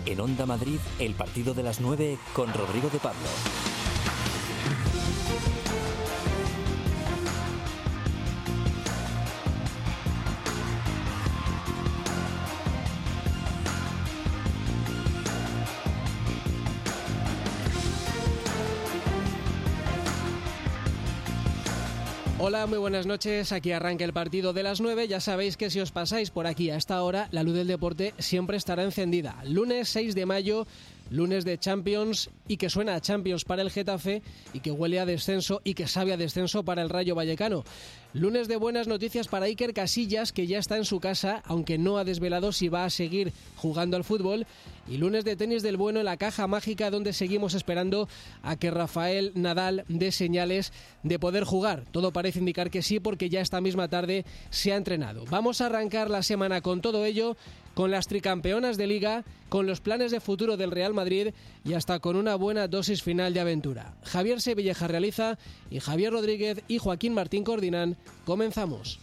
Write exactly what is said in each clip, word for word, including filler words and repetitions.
En Onda Madrid, el partido de las nueve con Rodrigo de Pablo. Hola, muy buenas noches. Aquí arranca el partido de las nueve. Ya sabéis que si os pasáis por aquí a esta hora, la luz del deporte siempre estará encendida. Lunes seis de mayo, lunes de Champions, y que suena a Champions para el Getafe y que huele a descenso y que sabe a descenso para el Rayo Vallecano. Lunes de buenas noticias para Iker Casillas, que ya está en su casa, aunque no ha desvelado si va a seguir jugando al fútbol. Y lunes de tenis del bueno en la caja mágica, donde seguimos esperando a que Rafael Nadal dé señales de poder jugar. Todo parece indicar que sí, porque ya esta misma tarde se ha entrenado. Vamos a arrancar la semana con todo ello, con las tricampeonas de Liga, con los planes de futuro del Real Madrid y hasta con una buena dosis final de aventura. Javier Sevilleja realiza y Javier Rodríguez y Joaquín Martín coordinan. Comenzamos.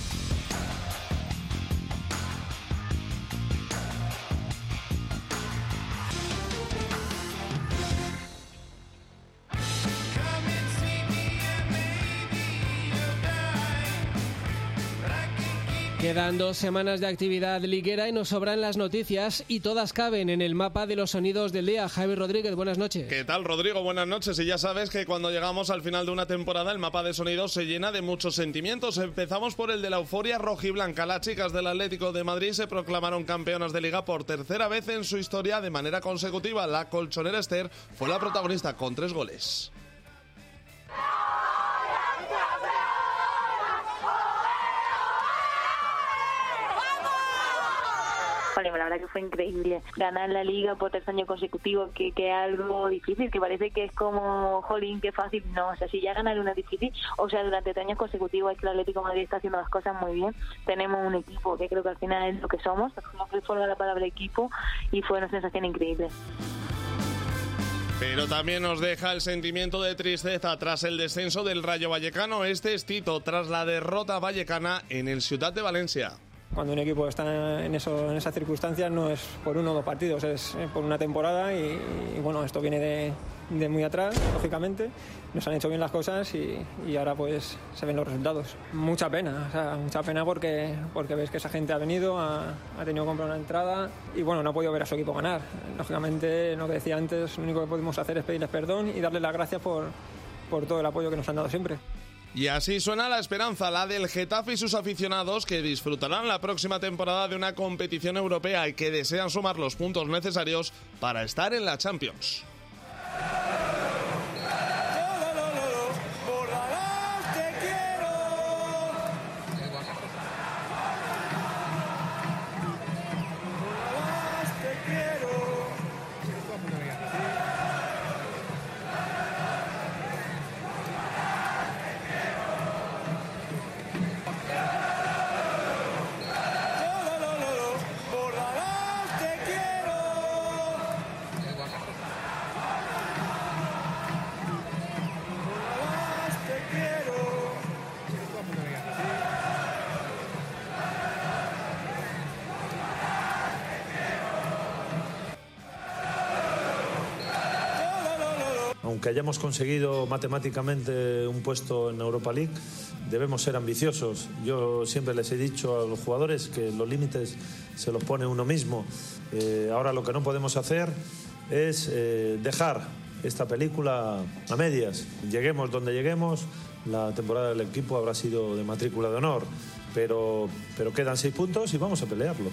Quedan dos semanas de actividad liguera y nos sobran las noticias y todas caben en el mapa de los sonidos del día. Javier Rodríguez, buenas noches. ¿Qué tal, Rodrigo? Buenas noches. Y ya sabes que cuando llegamos al final de una temporada el mapa de sonidos se llena de muchos sentimientos. Empezamos por el de la euforia rojiblanca. Las chicas del Atlético de Madrid se proclamaron campeonas de Liga por tercera vez en su historia de manera consecutiva. La colchonera Esther fue la protagonista con tres goles. Vale, la verdad que fue increíble. Ganar la Liga por tercer año consecutivo, que, que es algo difícil, que parece que es como, jolín, qué fácil. No, o sea, si ya ganar una es difícil, o sea, durante tres años consecutivos es que el Atlético de Madrid está haciendo las cosas muy bien. Tenemos un equipo que creo que al final es lo que somos, no que forma la palabra equipo, y fue una sensación increíble. Pero también nos deja el sentimiento de tristeza tras el descenso del Rayo Vallecano. Este es Tito tras la derrota vallecana en el Ciutat de Valencia. Cuando un equipo está en, eso, en esas circunstancias no es por uno o dos partidos, es por una temporada y, y bueno, esto viene de, de muy atrás, lógicamente. Nos han hecho bien las cosas y, y ahora pues se ven los resultados. Mucha pena, o sea, mucha pena porque, porque ves que esa gente ha venido, ha, ha tenido que comprar una entrada y bueno, no ha podido ver a su equipo ganar. Lógicamente, lo que decía antes, lo único que podemos hacer es pedirles perdón y darles las gracias por, por todo el apoyo que nos han dado siempre. Y así suena la esperanza, la del Getafe y sus aficionados, que disfrutarán la próxima temporada de una competición europea y que desean sumar los puntos necesarios para estar en la Champions. Aunque hayamos conseguido matemáticamente un puesto en Europa League, debemos ser ambiciosos. Yo siempre les he dicho a los jugadores que los límites se los pone uno mismo. Eh, ahora lo que no podemos hacer es eh, dejar esta película a medias. Lleguemos donde lleguemos, la temporada del equipo habrá sido de matrícula de honor, pero, pero quedan seis puntos y vamos a pelearlos.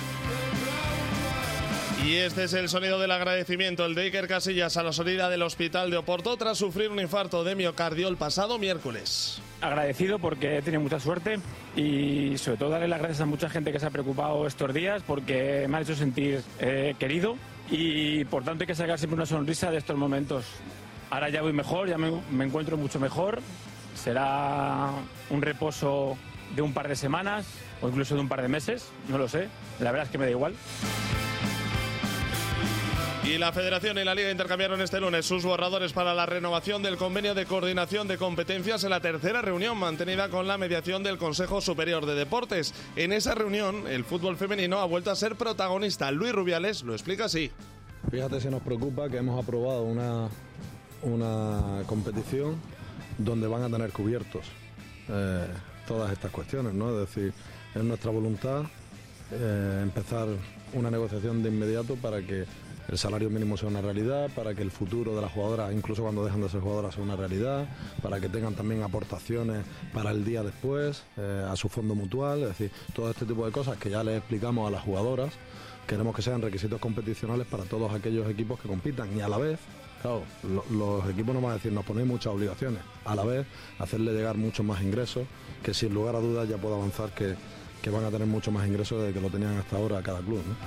Y este es el sonido del agradecimiento, el de Iker Casillas a la salida del hospital de Oporto tras sufrir un infarto de miocardio el pasado miércoles. Agradecido porque he tenido mucha suerte y sobre todo darle las gracias a mucha gente que se ha preocupado estos días porque me ha hecho sentir eh, querido y por tanto hay que sacar siempre una sonrisa de estos momentos. Ahora ya voy mejor, ya me, me encuentro mucho mejor, será un reposo de un par de semanas o incluso de un par de meses, no lo sé, la verdad es que me da igual. Y la Federación y la Liga intercambiaron este lunes sus borradores para la renovación del convenio de coordinación de competencias en la tercera reunión mantenida con la mediación del Consejo Superior de Deportes. En esa reunión, el fútbol femenino ha vuelto a ser protagonista. Luis Rubiales lo explica así. Fíjate si nos preocupa que hemos aprobado una, una competición donde van a tener cubiertos eh, todas estas cuestiones, ¿no? Es decir, es nuestra voluntad eh, empezar una negociación de inmediato para que el salario mínimo sea una realidad, para que el futuro de las jugadoras, incluso cuando dejan de ser jugadoras, sea una realidad, para que tengan también aportaciones para el día después, eh, a su fondo mutual, es decir, todo este tipo de cosas que ya les explicamos a las jugadoras. Queremos que sean requisitos competicionales para todos aquellos equipos que compitan y a la vez, claro, lo, los equipos no van a decir, nos ponéis muchas obligaciones, a la vez hacerle llegar muchos más ingresos, que sin lugar a dudas ya puedo avanzar que, que van a tener mucho más ingresos de que lo tenían hasta ahora cada club, ¿no?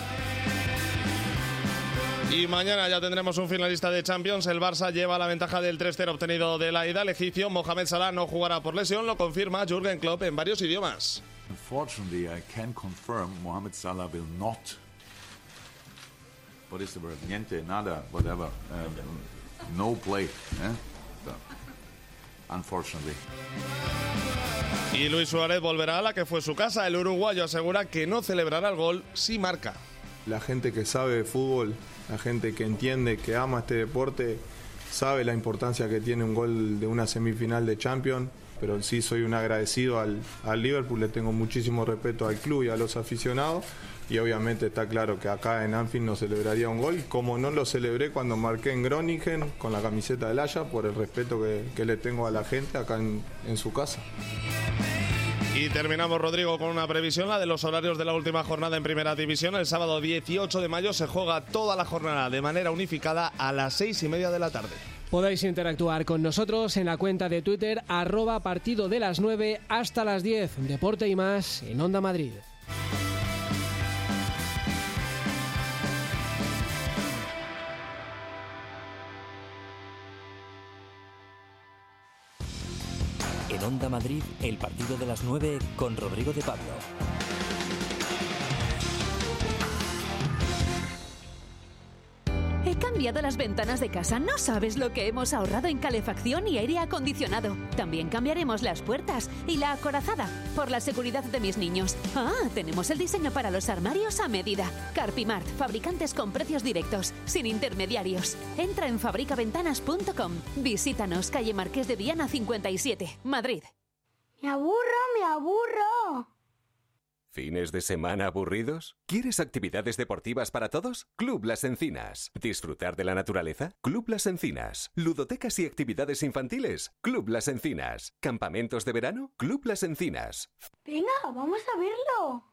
Y mañana ya tendremos un finalista de Champions. El Barça lleva la ventaja del tres cero obtenido de la ida. El egipcio Mohamed Salah no jugará por lesión, lo confirma Jürgen Klopp en varios idiomas. Unfortunately, I can confirm Mohamed Salah will not. What is the word? Niente, nada, whatever. Um, no play. Eh? So, unfortunately. Y Luis Suárez volverá a la que fue su casa. El uruguayo asegura que no celebrará el gol si marca. La gente que sabe de fútbol, la gente que entiende, que ama este deporte, sabe la importancia que tiene un gol de una semifinal de Champions, pero sí soy un agradecido al, al Liverpool, le tengo muchísimo respeto al club y a los aficionados, y obviamente está claro que acá en Anfield no celebraría un gol, como no lo celebré cuando marqué en Groningen con la camiseta del Haya, por el respeto que, que le tengo a la gente acá en, en su casa. Y terminamos, Rodrigo, con una previsión, la de los horarios de la última jornada en Primera División. El sábado dieciocho de mayo se juega toda la jornada de manera unificada a las seis y media de la tarde. Podéis interactuar con nosotros en la cuenta de Twitter, arroba partido de las nueve hasta las diez. Deporte y más en Onda Madrid. En Onda Madrid, el partido de las nueve con Rodrigo de Pablo. He cambiado las ventanas de casa. No sabes lo que hemos ahorrado en calefacción y aire acondicionado. También cambiaremos las puertas y la acorazada por la seguridad de mis niños. Ah, tenemos el diseño para los armarios a medida. Carpimart, fabricantes con precios directos, sin intermediarios. Entra en fabrica ventanas punto com. Visítanos, calle Marqués de Viana cincuenta y siete, Madrid. Me aburro, me aburro. ¿Fines de semana aburridos? ¿Quieres actividades deportivas para todos? Club Las Encinas. ¿Disfrutar de la naturaleza? Club Las Encinas. ¿Ludotecas y actividades infantiles? Club Las Encinas. ¿Campamentos de verano? Club Las Encinas. Venga, vamos a verlo.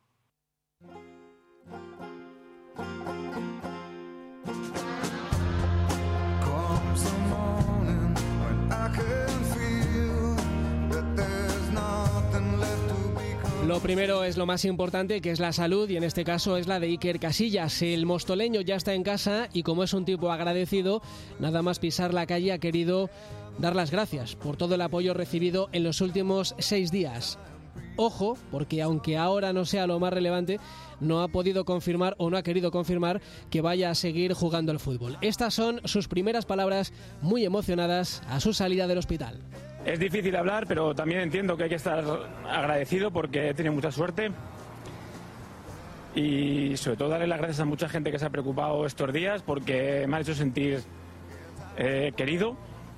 Lo primero es lo más importante, que es la salud, y en este caso es la de Iker Casillas. El mostoleño ya está en casa y, como es un tipo agradecido, nada más pisar la calle ha querido dar las gracias por todo el apoyo recibido en los últimos seis días. Ojo, porque aunque ahora no sea lo más relevante, no ha podido confirmar o no ha querido confirmar que vaya a seguir jugando al fútbol. Estas son sus primeras palabras, muy emocionadas, a su salida del hospital. Es difícil hablar, pero también entiendo que hay que estar agradecido porque he tenido mucha suerte. Y sobre todo darle las gracias a mucha gente que se ha preocupado estos días porque me ha hecho sentir eh, querido.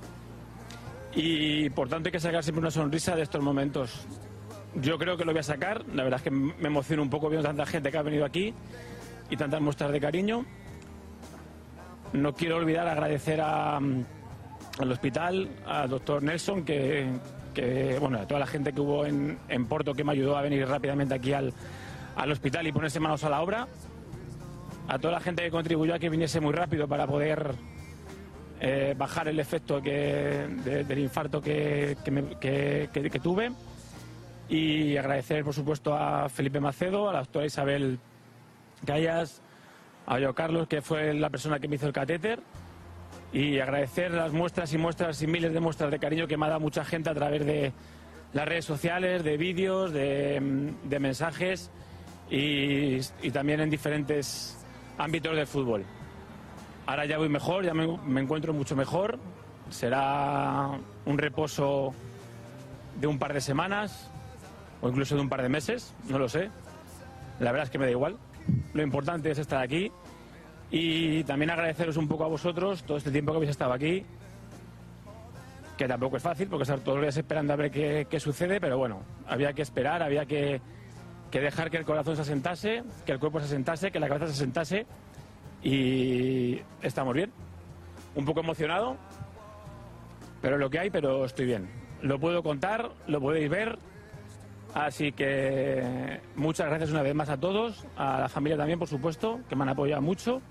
Y por tanto hay que sacar siempre una sonrisa de estos momentos. Yo creo que lo voy a sacar. La verdad es que me emociono un poco viendo tanta gente que ha venido aquí y tantas muestras de cariño. No quiero olvidar agradecer a... al hospital, al doctor Nelson, que, que bueno, a toda la gente que hubo en, en Porto, que me ayudó a venir rápidamente aquí al, al hospital y ponerse manos a la obra, a toda la gente que contribuyó a que viniese muy rápido para poder eh, bajar el efecto que, de, del infarto que, que, me, que, que, que tuve, y agradecer, por supuesto, a Felipe Macedo, a la doctora Isabel Callas, a Yo Carlos, que fue la persona que me hizo el catéter, y agradecer las muestras y muestras y miles de muestras de cariño que me ha dado mucha gente a través de las redes sociales, de vídeos, de, de mensajes y, y también en diferentes ámbitos del fútbol. ahora ya voy mejor, ya me, me encuentro mucho mejor. Será un reposo de un par de semanas o incluso de un par de meses, no lo sé. La verdad es que me da igual. Lo importante es estar aquí y también agradeceros un poco a vosotros todo este tiempo que habéis estado aquí, que tampoco es fácil porque estar todos los días esperando a ver qué, qué sucede, pero bueno, había que esperar, había que, que dejar que el corazón se asentase, que el cuerpo se asentase, que la cabeza se asentase y estamos bien. Un poco emocionado, pero lo que hay, pero estoy bien. Lo puedo contar, lo podéis ver. Así que muchas gracias una vez más a todos, a la familia también, por supuesto, que me han apoyado mucho.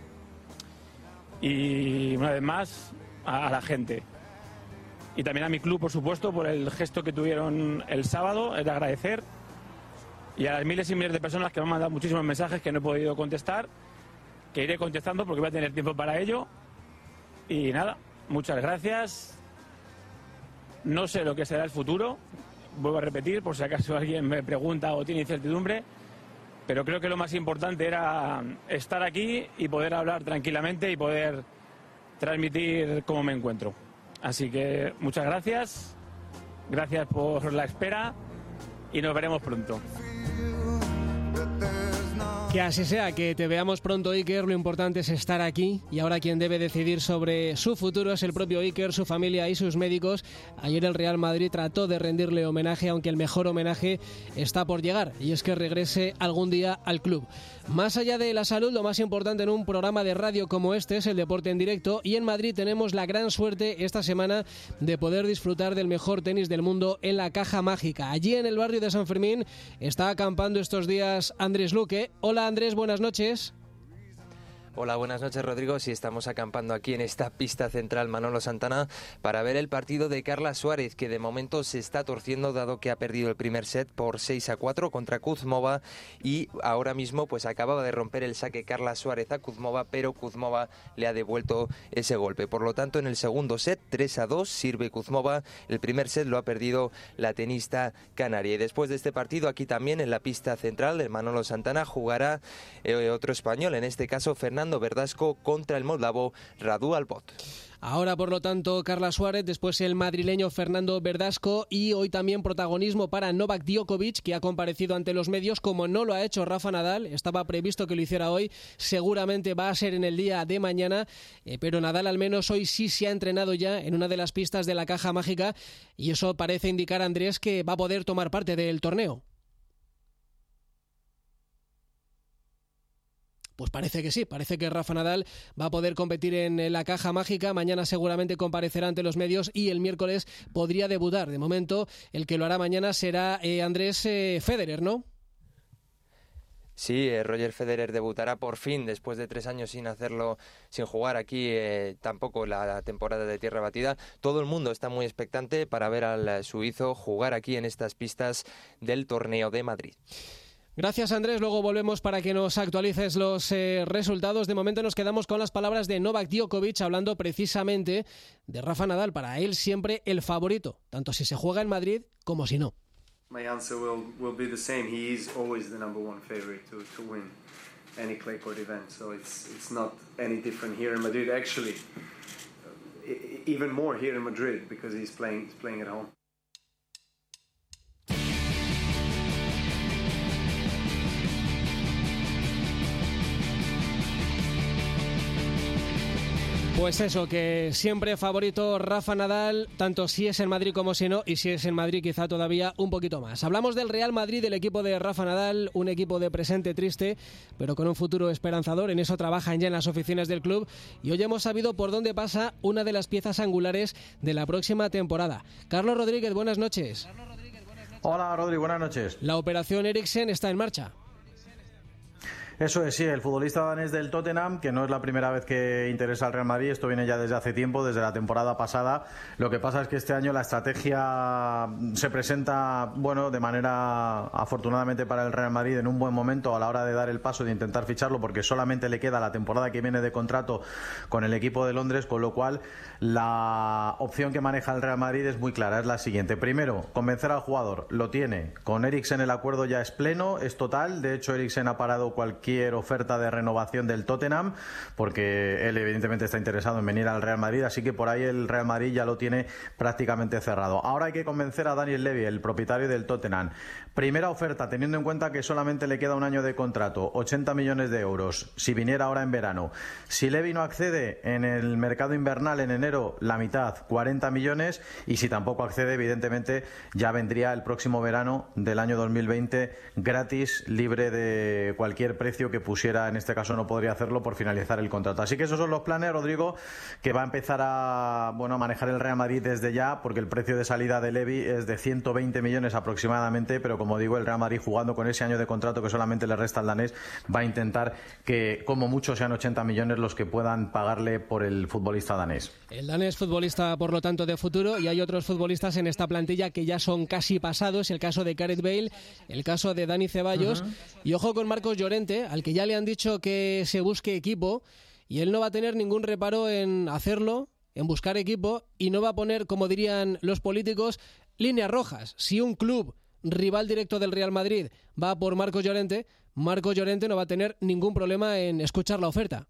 Y una vez más a, a la gente. Y también a mi club, por supuesto, por el gesto que tuvieron el sábado, es de agradecer. Y a las miles y miles de personas que me han mandado muchísimos mensajes que no he podido contestar, que iré contestando porque voy a tener tiempo para ello. Y nada, muchas gracias. No sé lo que será el futuro. Vuelvo a repetir, por si acaso alguien me pregunta o tiene incertidumbre, pero creo que lo más importante era estar aquí y poder hablar tranquilamente y poder transmitir cómo me encuentro. Así que muchas gracias, gracias por la espera y nos veremos pronto. Que así sea, que te veamos pronto, Iker. Lo importante es estar aquí y ahora quien debe decidir sobre su futuro es el propio Iker, su familia y sus médicos. Ayer el Real Madrid trató de rendirle homenaje, aunque el mejor homenaje está por llegar y es que regrese algún día al club. Más allá de la salud, lo más importante en un programa de radio como este es el deporte en directo y en Madrid tenemos la gran suerte esta semana de poder disfrutar del mejor tenis del mundo en la Caja Mágica. Allí en el barrio de San Fermín está acampando estos días Andrés Luque. Hola Andrés, buenas noches. Hola, buenas noches Rodrigo. Sí, estamos acampando aquí en esta pista central Manolo Santana para ver el partido de Carla Suárez, que de momento se está torciendo dado que ha perdido el primer set por seis a cuatro contra Kuzmova y ahora mismo pues acababa de romper el saque Carla Suárez a Kuzmova, pero Kuzmova le ha devuelto ese golpe. Por lo tanto, en el segundo set, tres a dos, sirve Kuzmova. El primer set lo ha perdido la tenista canaria. Y después de este partido, aquí también en la pista central, el Manolo Santana jugará eh, otro español, en este caso Fernando Verdasco contra el moldavo Radu Albot. Ahora, por lo tanto, Carla Suárez, después el madrileño Fernando Verdasco y hoy también protagonismo para Novak Djokovic, que ha comparecido ante los medios, como no lo ha hecho Rafa Nadal. Estaba previsto que lo hiciera hoy, seguramente va a ser en el día de mañana, eh, pero Nadal al menos hoy sí se ha entrenado ya en una de las pistas de la Caja Mágica y eso parece indicar, Andrés, que va a poder tomar parte del torneo. Pues parece que sí, parece que Rafa Nadal va a poder competir en la Caja Mágica. Mañana seguramente comparecerá ante los medios y el miércoles podría debutar. De momento, el que lo hará mañana será eh, Andrés eh, Federer, ¿no? Sí, eh, Roger Federer debutará por fin después de tres años sin hacerlo, sin jugar aquí eh, tampoco la, la temporada de tierra batida. Todo el mundo está muy expectante para ver al suizo jugar aquí en estas pistas del torneo de Madrid. Gracias Andrés, luego volvemos para que nos actualices los eh, resultados. De momento nos quedamos con las palabras de Novak Djokovic hablando precisamente de Rafa Nadal, para él siempre el favorito, tanto si se juega en Madrid como si no. My answer will, will be the same. He is always the number one favorite to, to win any clay court event, so it's, it's not any different here in Madrid. Actually, even more here in Madrid because he's playing, he's playing at home. Pues eso, que siempre favorito Rafa Nadal, tanto si es en Madrid como si no, y si es en Madrid quizá todavía un poquito más. Hablamos del Real Madrid, del equipo de Rafa Nadal, un equipo de presente triste, pero con un futuro esperanzador. En eso trabajan ya en las oficinas del club y hoy hemos sabido por dónde pasa una de las piezas angulares de la próxima temporada. Carlos Rodríguez, buenas noches. Hola Rodri, buenas noches. La operación Eriksen está en marcha. Eso es, sí, el futbolista danés del Tottenham, que no es la primera vez que interesa al Real Madrid, esto viene ya desde hace tiempo, desde la temporada pasada. Lo que pasa es que este año la estrategia se presenta, bueno, de manera, afortunadamente para el Real Madrid, en un buen momento a la hora de dar el paso de intentar ficharlo, porque solamente le queda la temporada que viene de contrato con el equipo de Londres, con lo cual la opción que maneja el Real Madrid es muy clara, es la siguiente. Primero, convencer al jugador, lo tiene. Con Eriksen el acuerdo ya es pleno, es total, de hecho Eriksen ha parado cualquier cualquier oferta de renovación del Tottenham, porque él evidentemente está interesado en venir al Real Madrid, así que por ahí el Real Madrid ya lo tiene prácticamente cerrado. Ahora hay que convencer a Daniel Levy, el propietario del Tottenham. Primera oferta, teniendo en cuenta que solamente le queda un año de contrato, ochenta millones de euros, si viniera ahora en verano. Si Levy no accede en el mercado invernal en enero, la mitad, cuarenta millones, y si tampoco accede, evidentemente ya vendría el próximo verano del año dos mil veinte gratis, libre de cualquier precio que pusiera, en este caso no podría hacerlo por finalizar el contrato. Así que esos son los planes, Rodrigo, que va a empezar a, bueno, a manejar el Real Madrid desde ya, porque el precio de salida de Levy es de ciento veinte millones aproximadamente, pero como digo, el Real Madrid, jugando con ese año de contrato que solamente le resta al danés, va a intentar que como mucho sean ochenta millones los que puedan pagarle por el futbolista danés. El danés futbolista, por lo tanto, de futuro, y hay otros futbolistas en esta plantilla que ya son casi pasados, el caso de Gareth Bale, el caso de Dani Ceballos, uh-huh. y ojo con Marcos Llorente, al que ya le han dicho que se busque equipo, y él no va a tener ningún reparo en hacerlo, en buscar equipo, y no va a poner, como dirían los políticos, líneas rojas. Si un club rival directo del Real Madrid va por Marcos Llorente, Marcos Llorente no va a tener ningún problema en escuchar la oferta.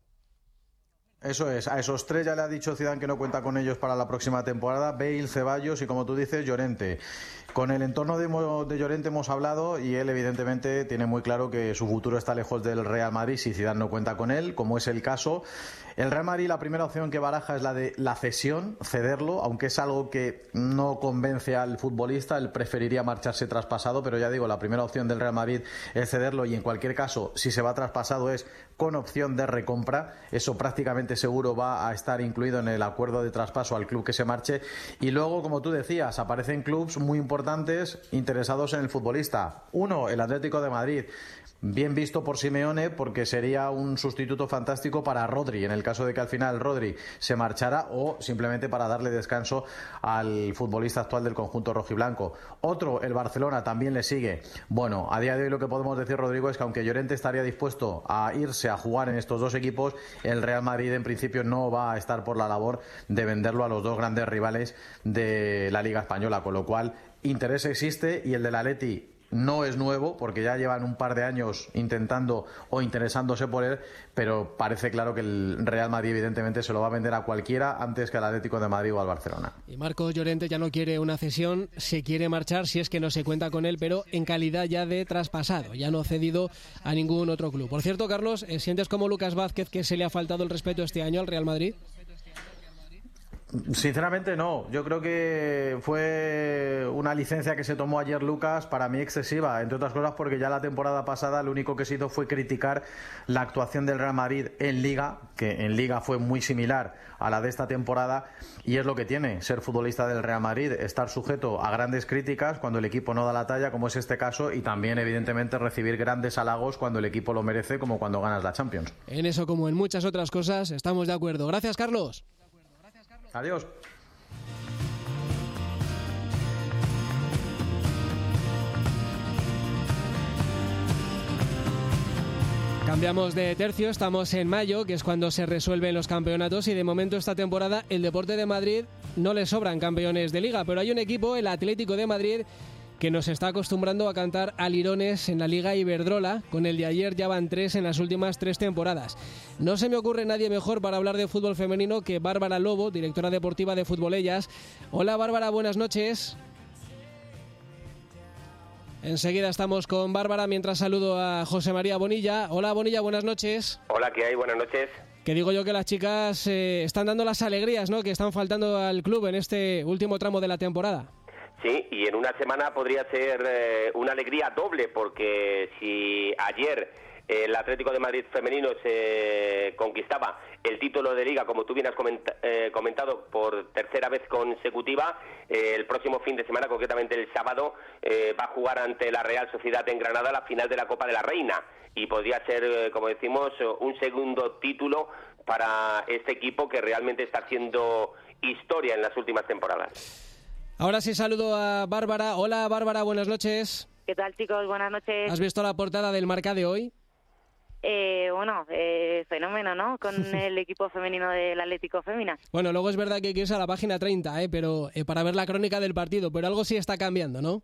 Eso es, a esos tres ya le ha dicho Zidane que no cuenta con ellos para la próxima temporada: Bale, Ceballos y, como tú dices, Llorente. Con el entorno de, de Llorente hemos hablado y él evidentemente tiene muy claro que su futuro está lejos del Real Madrid si Zidane no cuenta con él, como es el caso. El Real Madrid, la primera opción que baraja es la de la cesión, cederlo, aunque es algo que no convence al futbolista, él preferiría marcharse traspasado, pero ya digo, la primera opción del Real Madrid es cederlo, y en cualquier caso, si se va traspasado es con opción de recompra. Eso prácticamente seguro va a estar incluido en el acuerdo de traspaso al club que se marche. Y luego, como tú decías, aparecen clubes muy importantes interesados en el futbolista. Uno, el Atlético de Madrid. Bien visto por Simeone, porque sería un sustituto fantástico para Rodri, en el caso de que al final Rodri se marchara, o simplemente para darle descanso al futbolista actual del conjunto rojiblanco. Otro, el Barcelona, también le sigue. Bueno, a día de hoy lo que podemos decir, Rodrigo, es que aunque Llorente estaría dispuesto a irse a jugar en estos dos equipos, el Real Madrid en principio no va a estar por la labor de venderlo a los dos grandes rivales de la Liga Española, con lo cual interés existe, y el del Atleti no es nuevo, porque ya llevan un par de años intentando o interesándose por él, pero parece claro que el Real Madrid evidentemente se lo va a vender a cualquiera antes que al Atlético de Madrid o al Barcelona. Y Marcos Llorente ya no quiere una cesión, se quiere marchar si es que no se cuenta con él, pero en calidad ya de traspasado, ya no cedido a ningún otro club. Por cierto, Carlos, ¿sientes como Lucas Vázquez que se le ha faltado el respeto este año al Real Madrid? Sinceramente no, yo creo que fue una licencia que se tomó ayer Lucas, para mí excesiva, entre otras cosas porque ya la temporada pasada lo único que se hizo fue criticar la actuación del Real Madrid en Liga, que en Liga fue muy similar a la de esta temporada, y es lo que tiene ser futbolista del Real Madrid, estar sujeto a grandes críticas cuando el equipo no da la talla, como es este caso, y también evidentemente recibir grandes halagos cuando el equipo lo merece, como cuando ganas la Champions. En eso, como en muchas otras cosas, estamos de acuerdo. Gracias, Carlos. Adiós. Cambiamos de tercio, estamos en mayo, que es cuando se resuelven los campeonatos, y de momento esta temporada el Deporte de Madrid no le sobran campeones de Liga, pero hay un equipo, el Atlético de Madrid, que nos está acostumbrando a cantar alirones en la Liga Iberdrola. Con el de ayer ya van tres en las últimas tres temporadas. No se me ocurre nadie mejor para hablar de fútbol femenino que Bárbara Lobo, directora deportiva de Futbolellas. Hola Bárbara, buenas noches. Enseguida estamos con Bárbara, mientras saludo a José María Bonilla. Hola Bonilla, buenas noches. Hola, ¿qué hay? Buenas noches. Que digo yo que las chicas eh, están dando las alegrías, ¿no?, que están faltando al club en este último tramo de la temporada. Sí, y en una semana podría ser eh, una alegría doble, porque si ayer eh, el Atlético de Madrid femenino se conquistaba el título de Liga, como tú bien has comenta- eh, comentado, por tercera vez consecutiva, eh, el próximo fin de semana, concretamente el sábado, eh, va a jugar ante la Real Sociedad en Granada la final de la Copa de la Reina, y podría ser, eh, como decimos, un segundo título para este equipo que realmente está haciendo historia en las últimas temporadas. Ahora sí saludo a Bárbara. Hola Bárbara, buenas noches. ¿Qué tal, chicos? Buenas noches. ¿Has visto la portada del Marca de hoy? Eh, bueno, eh, fenómeno, ¿no? Con el equipo femenino del Atlético Femina. Bueno, luego es verdad que hay que irse a la página treinta, ¿eh? Pero eh, para ver la crónica del partido, pero algo sí está cambiando, ¿no?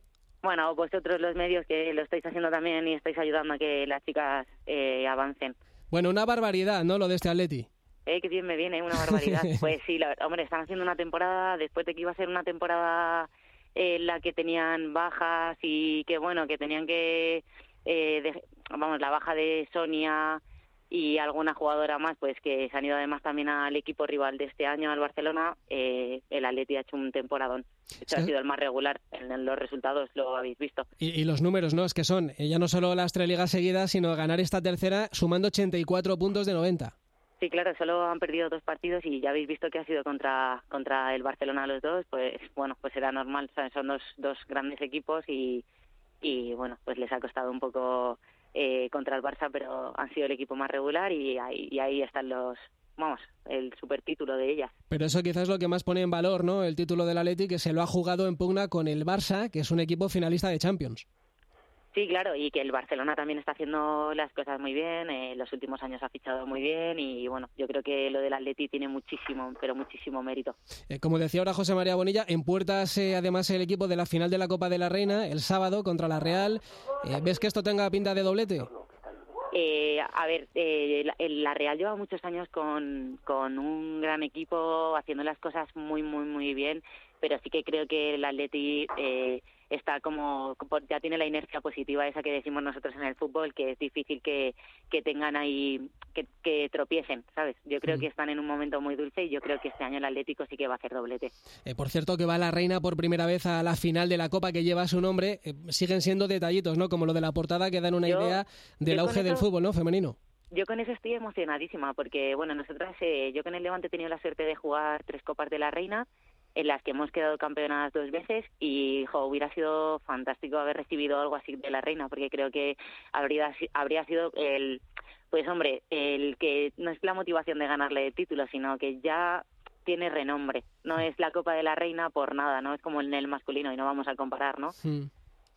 Bueno, vosotros los medios que lo estáis haciendo también y estáis ayudando a que las chicas eh, avancen. Bueno, una barbaridad, ¿no?, lo de este Atleti. Eh, que bien me viene, una barbaridad. Pues sí, la, hombre, están haciendo una temporada, después de que iba a ser una temporada en eh, la que tenían bajas y que, bueno, que tenían que, eh, de, vamos, la baja de Sonia y alguna jugadora más, pues que se han ido además también al equipo rival de este año, al Barcelona. Eh, el Atleti ha hecho un temporadón. De hecho, ¿sí? Ha sido el más regular en los resultados, lo habéis visto. Y, y los números, ¿no? Es que son eh, ya no solo las tres ligas seguidas, sino ganar esta tercera sumando ochenta y cuatro puntos de noventa. Sí, claro, solo han perdido dos partidos y ya habéis visto que ha sido contra contra el Barcelona los dos, pues bueno, pues era normal, son dos, dos grandes equipos y, y bueno, pues les ha costado un poco eh, contra el Barça, pero han sido el equipo más regular y ahí, y ahí están los, vamos, el supertítulo de ellas. Pero eso quizás es lo que más pone en valor, ¿no?, el título del Atleti, que se lo ha jugado en pugna con el Barça, que es un equipo finalista de Champions. Sí, claro, y que el Barcelona también está haciendo las cosas muy bien, en eh, los últimos años ha fichado muy bien y bueno, yo creo que lo del Atleti tiene muchísimo, pero muchísimo mérito. Eh, como decía ahora José María Bonilla, en puertas eh, además el equipo de la final de la Copa de la Reina, el sábado contra la Real. Eh, ¿Ves que esto tenga pinta de doblete? Eh, a ver, eh, la, la Real lleva muchos años con, con un gran equipo, haciendo las cosas muy, muy, muy bien, pero sí que creo que el Atleti eh, está como, ya tiene la inercia positiva esa que decimos nosotros en el fútbol, que es difícil que, que tengan ahí, que, que tropiecen, ¿sabes? Yo creo mm. que están en un momento muy dulce y yo creo que este año el Atlético sí que va a hacer doblete. Eh, por cierto, que va la Reina por primera vez a la final de la Copa que lleva su nombre. Eh, siguen siendo detallitos, ¿no?, como lo de la portada, que dan una yo, idea del auge del fútbol, ¿no?, femenino. Yo con eso estoy emocionadísima porque, bueno, nosotras, eh, yo con el Levante he tenido la suerte de jugar tres Copas de la Reina, en las que hemos quedado campeonas dos veces y jo, hubiera sido fantástico haber recibido algo así de la Reina, porque creo que habría habría sido el, pues hombre, el que no es la motivación de ganarle el título, sino que ya tiene renombre, no es la Copa de la Reina por nada, no es como en el masculino y no vamos a comparar, ¿no? Hmm.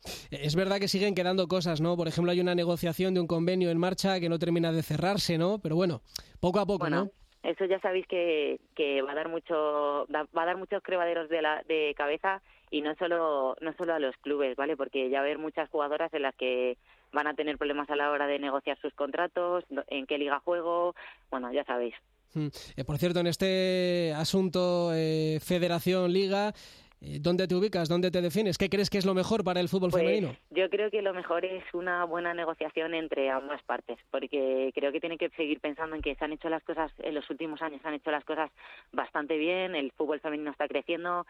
Es verdad que siguen quedando cosas, ¿no? Por ejemplo, hay una negociación de un convenio en marcha que no termina de cerrarse, ¿no? Pero bueno, poco a poco, bueno, ¿no? Eso ya sabéis que, que va a dar mucho va a dar muchos crevaderos de la de cabeza y no solo no solo a los clubes, ¿vale? Porque ya va a haber muchas jugadoras en las que van a tener problemas a la hora de negociar sus contratos, en qué liga juego, bueno, ya sabéis. Eh, por cierto, en este asunto eh, Federación Liga, ¿dónde te ubicas? ¿Dónde te defines? ¿Qué crees que es lo mejor para el fútbol pues, femenino? Yo creo que lo mejor es una buena negociación entre ambas partes, porque creo que tienen que seguir pensando en que se han hecho las cosas, en los últimos años se han hecho las cosas bastante bien, el fútbol femenino está creciendo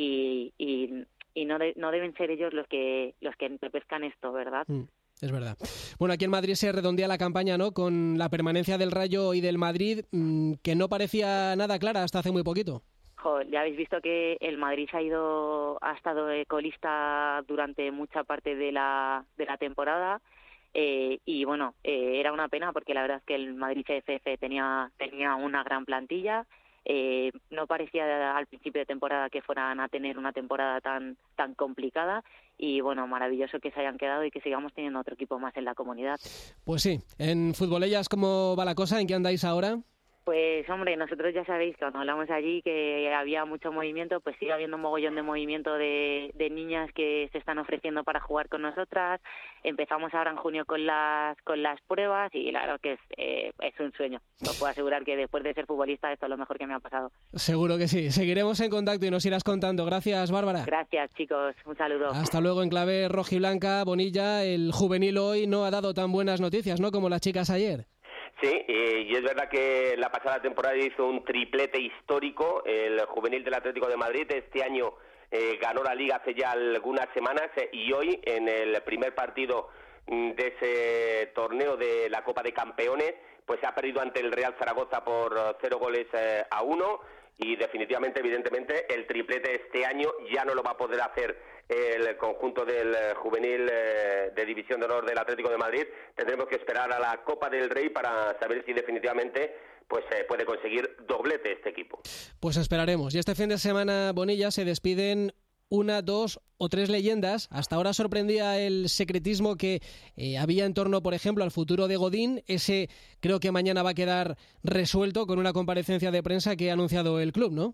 y, y, y no, de, no deben ser ellos los que los que pescan esto, ¿verdad? Mm. Es verdad. Bueno, aquí en Madrid se redondea la campaña, ¿no?, con la permanencia del Rayo y del Madrid, mmm, que no parecía nada clara hasta hace muy poquito. Jo, ya habéis visto que el Madrid se ha ido, ha estado colista durante mucha parte de la de la temporada eh, y bueno, eh, era una pena porque la verdad es que el Madrid C F F tenía tenía una gran plantilla. Eh, no parecía al principio de temporada que fueran a tener una temporada tan tan complicada y bueno, maravilloso que se hayan quedado y que sigamos teniendo otro equipo más en la comunidad. Pues sí, en Futbolellas, ¿cómo va la cosa? ¿En qué andáis ahora? Pues hombre, nosotros ya sabéis que cuando hablamos allí que había mucho movimiento, pues sigue habiendo un mogollón de movimiento de, de niñas que se están ofreciendo para jugar con nosotras. Empezamos ahora en junio con las con las pruebas y claro que es, eh, es un sueño. Os puedo asegurar que después de ser futbolista esto es lo mejor que me ha pasado. Seguro que sí. Seguiremos en contacto y nos irás contando. Gracias, Bárbara. Gracias, chicos. Un saludo. Hasta luego en clave rojiblanca. Bonilla, el juvenil hoy no ha dado tan buenas noticias, ¿no?, como las chicas ayer. Sí, eh, y es verdad que la pasada temporada hizo un triplete histórico, el juvenil del Atlético de Madrid. Este año eh, ganó la Liga hace ya algunas semanas eh, y hoy, en el primer partido de ese torneo de la Copa de Campeones, pues ha perdido ante el Real Zaragoza por cero goles eh, a uno. Y definitivamente, evidentemente, el triplete este año ya no lo va a poder hacer el conjunto del juvenil eh, de División de Honor del Atlético de Madrid. Tendremos que esperar a la Copa del Rey para saber si definitivamente pues eh, puede conseguir doblete este equipo. Pues esperaremos. Y este fin de semana, Bonilla, se despiden una, dos o tres leyendas. Hasta ahora sorprendía el secretismo que eh, había en torno, por ejemplo, al futuro de Godín. Ese creo que mañana va a quedar resuelto con una comparecencia de prensa que ha anunciado el club, ¿no?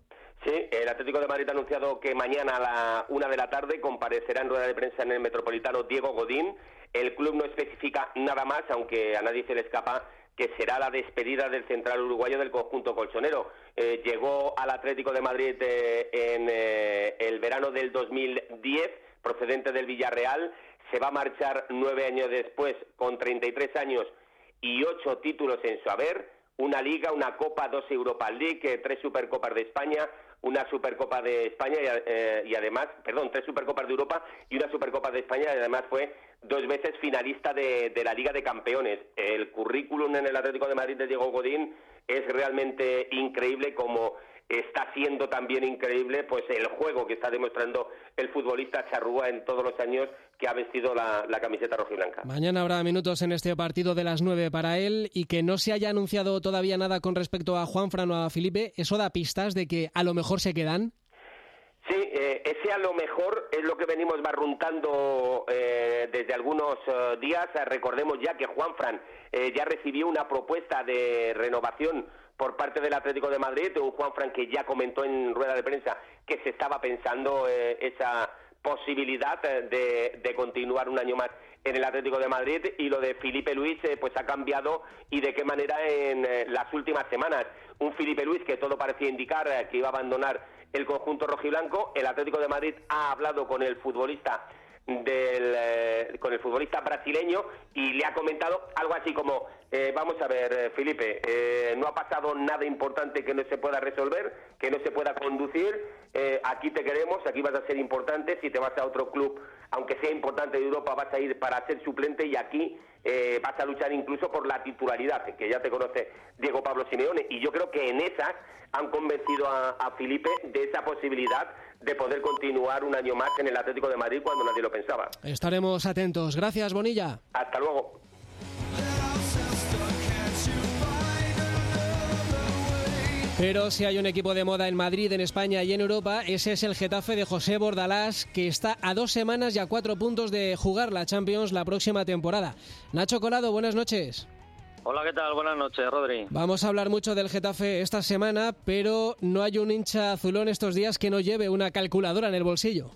Sí, el Atlético de Madrid ha anunciado que mañana a la una de la tarde comparecerá en rueda de prensa en el Metropolitano Diego Godín. El club no especifica nada más, aunque a nadie se le escapa que será la despedida del central uruguayo del conjunto colchonero. Eh, llegó al Atlético de Madrid eh, en eh, el verano del dos mil diez, procedente del Villarreal. Se va a marchar nueve años después, con treinta y tres años y ocho títulos en su haber, una Liga, una Copa, dos Europa League, tres Supercopas de España, una Supercopa de España y, eh, y además, perdón, tres Supercopas de Europa y una Supercopa de España, y además fue dos veces finalista de, de la Liga de Campeones. El currículum en el Atlético de Madrid de Diego Godín es realmente increíble, como está siendo también increíble pues el juego que está demostrando el futbolista charrúa en todos los años que ha vestido la, la camiseta rojiblanca. Mañana habrá minutos en este partido de las nueve para él, y que no se haya anunciado todavía nada con respecto a Juanfran o a Felipe, ¿eso da pistas de que a lo mejor se quedan? Sí, eh, ese a lo mejor es lo que venimos barruntando eh, desde algunos eh, días. Recordemos ya que Juanfran eh, ya recibió una propuesta de renovación por parte del Atlético de Madrid, un Juanfran que ya comentó en rueda de prensa que se estaba pensando eh, esa posibilidad de, de continuar un año más en el Atlético de Madrid, y lo de Felipe Luis eh, pues ha cambiado, y de qué manera en eh, las últimas semanas. Un Felipe Luis que todo parecía indicar eh, que iba a abandonar el conjunto rojiblanco. El Atlético de Madrid ha hablado con el futbolista del eh, con el futbolista brasileño y le ha comentado algo así como eh, vamos a ver, eh, Felipe, eh, no ha pasado nada importante que no se pueda resolver, que no se pueda conducir, eh, aquí te queremos, aquí vas a ser importante. Si te vas a otro club, aunque sea importante de Europa, vas a ir para ser suplente, y aquí eh, vas a luchar incluso por la titularidad, que ya te conoce Diego Pablo Simeone, y yo creo que en esas han convencido a, a Felipe de esa posibilidad de poder continuar un año más en el Atlético de Madrid cuando nadie lo pensaba. Estaremos atentos. Gracias, Bonilla. Hasta luego. Pero si hay un equipo de moda en Madrid, en España y en Europa, ese es el Getafe de José Bordalás, que está a dos semanas y a cuatro puntos de jugar la Champions la próxima temporada. Nacho Colado, buenas noches. Hola, ¿qué tal? Buenas noches, Rodri. Vamos a hablar mucho del Getafe esta semana, pero no hay un hincha azulón estos días que no lleve una calculadora en el bolsillo.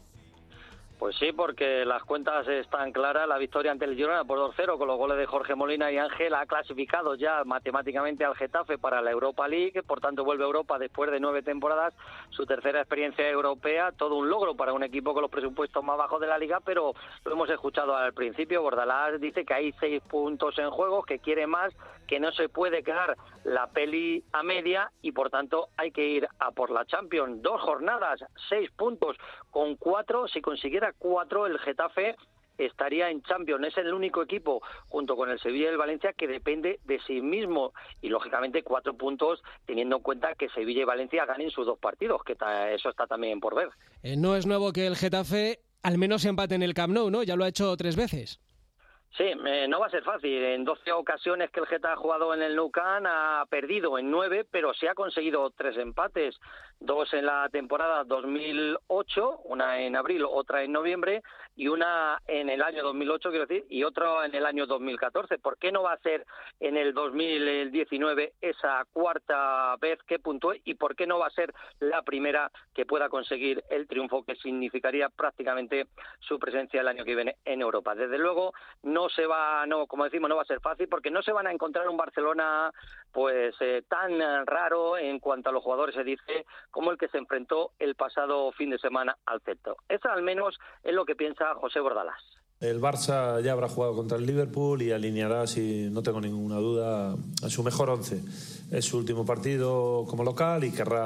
Pues sí, porque las cuentas están claras. La victoria ante el Girona por dos cero con los goles de Jorge Molina y Ángel ha clasificado ya matemáticamente al Getafe para la Europa League. Por tanto, vuelve a Europa después de nueve temporadas, su tercera experiencia europea. Todo un logro para un equipo con los presupuestos más bajos de la Liga, pero lo hemos escuchado al principio. Bordalás dice que hay seis puntos en juego, que quiere más, que no se puede quedar la peli a media, y por tanto hay que ir a por la Champions. Dos jornadas, seis puntos, con cuatro, si consiguiera cuatro, el Getafe estaría en Champions. Es el único equipo, junto con el Sevilla y el Valencia, que depende de sí mismo, y lógicamente cuatro puntos teniendo en cuenta que Sevilla y Valencia ganen sus dos partidos, que ta, eso está también por ver. Eh, no es nuevo que el Getafe al menos empate en el Camp Nou, ¿no? Ya lo ha hecho tres veces. Sí, eh, no va a ser fácil. En doce ocasiones que el Getafe ha jugado en el Nou Camp, ha perdido en nueve, pero sí ha conseguido tres empates. Dos en la temporada dos mil ocho, una en abril, otra en noviembre, y una en el año dos mil ocho, quiero decir, y otra en el año dos mil catorce. ¿Por qué no va a ser en el dos mil diecinueve esa cuarta vez que puntúe, y por qué no va a ser la primera que pueda conseguir el triunfo, que significaría prácticamente su presencia el año que viene en Europa? Desde luego, no se va, no, como decimos, no va a ser fácil, porque no se van a encontrar un Barcelona pues eh, tan raro en cuanto a los jugadores, se dice, como el que se enfrentó el pasado fin de semana al Celta. Eso al menos es lo que piensa José Bordalás. El Barça ya habrá jugado contra el Liverpool y alineará, si no tengo ninguna duda, a su mejor once. Es su último partido como local y querrá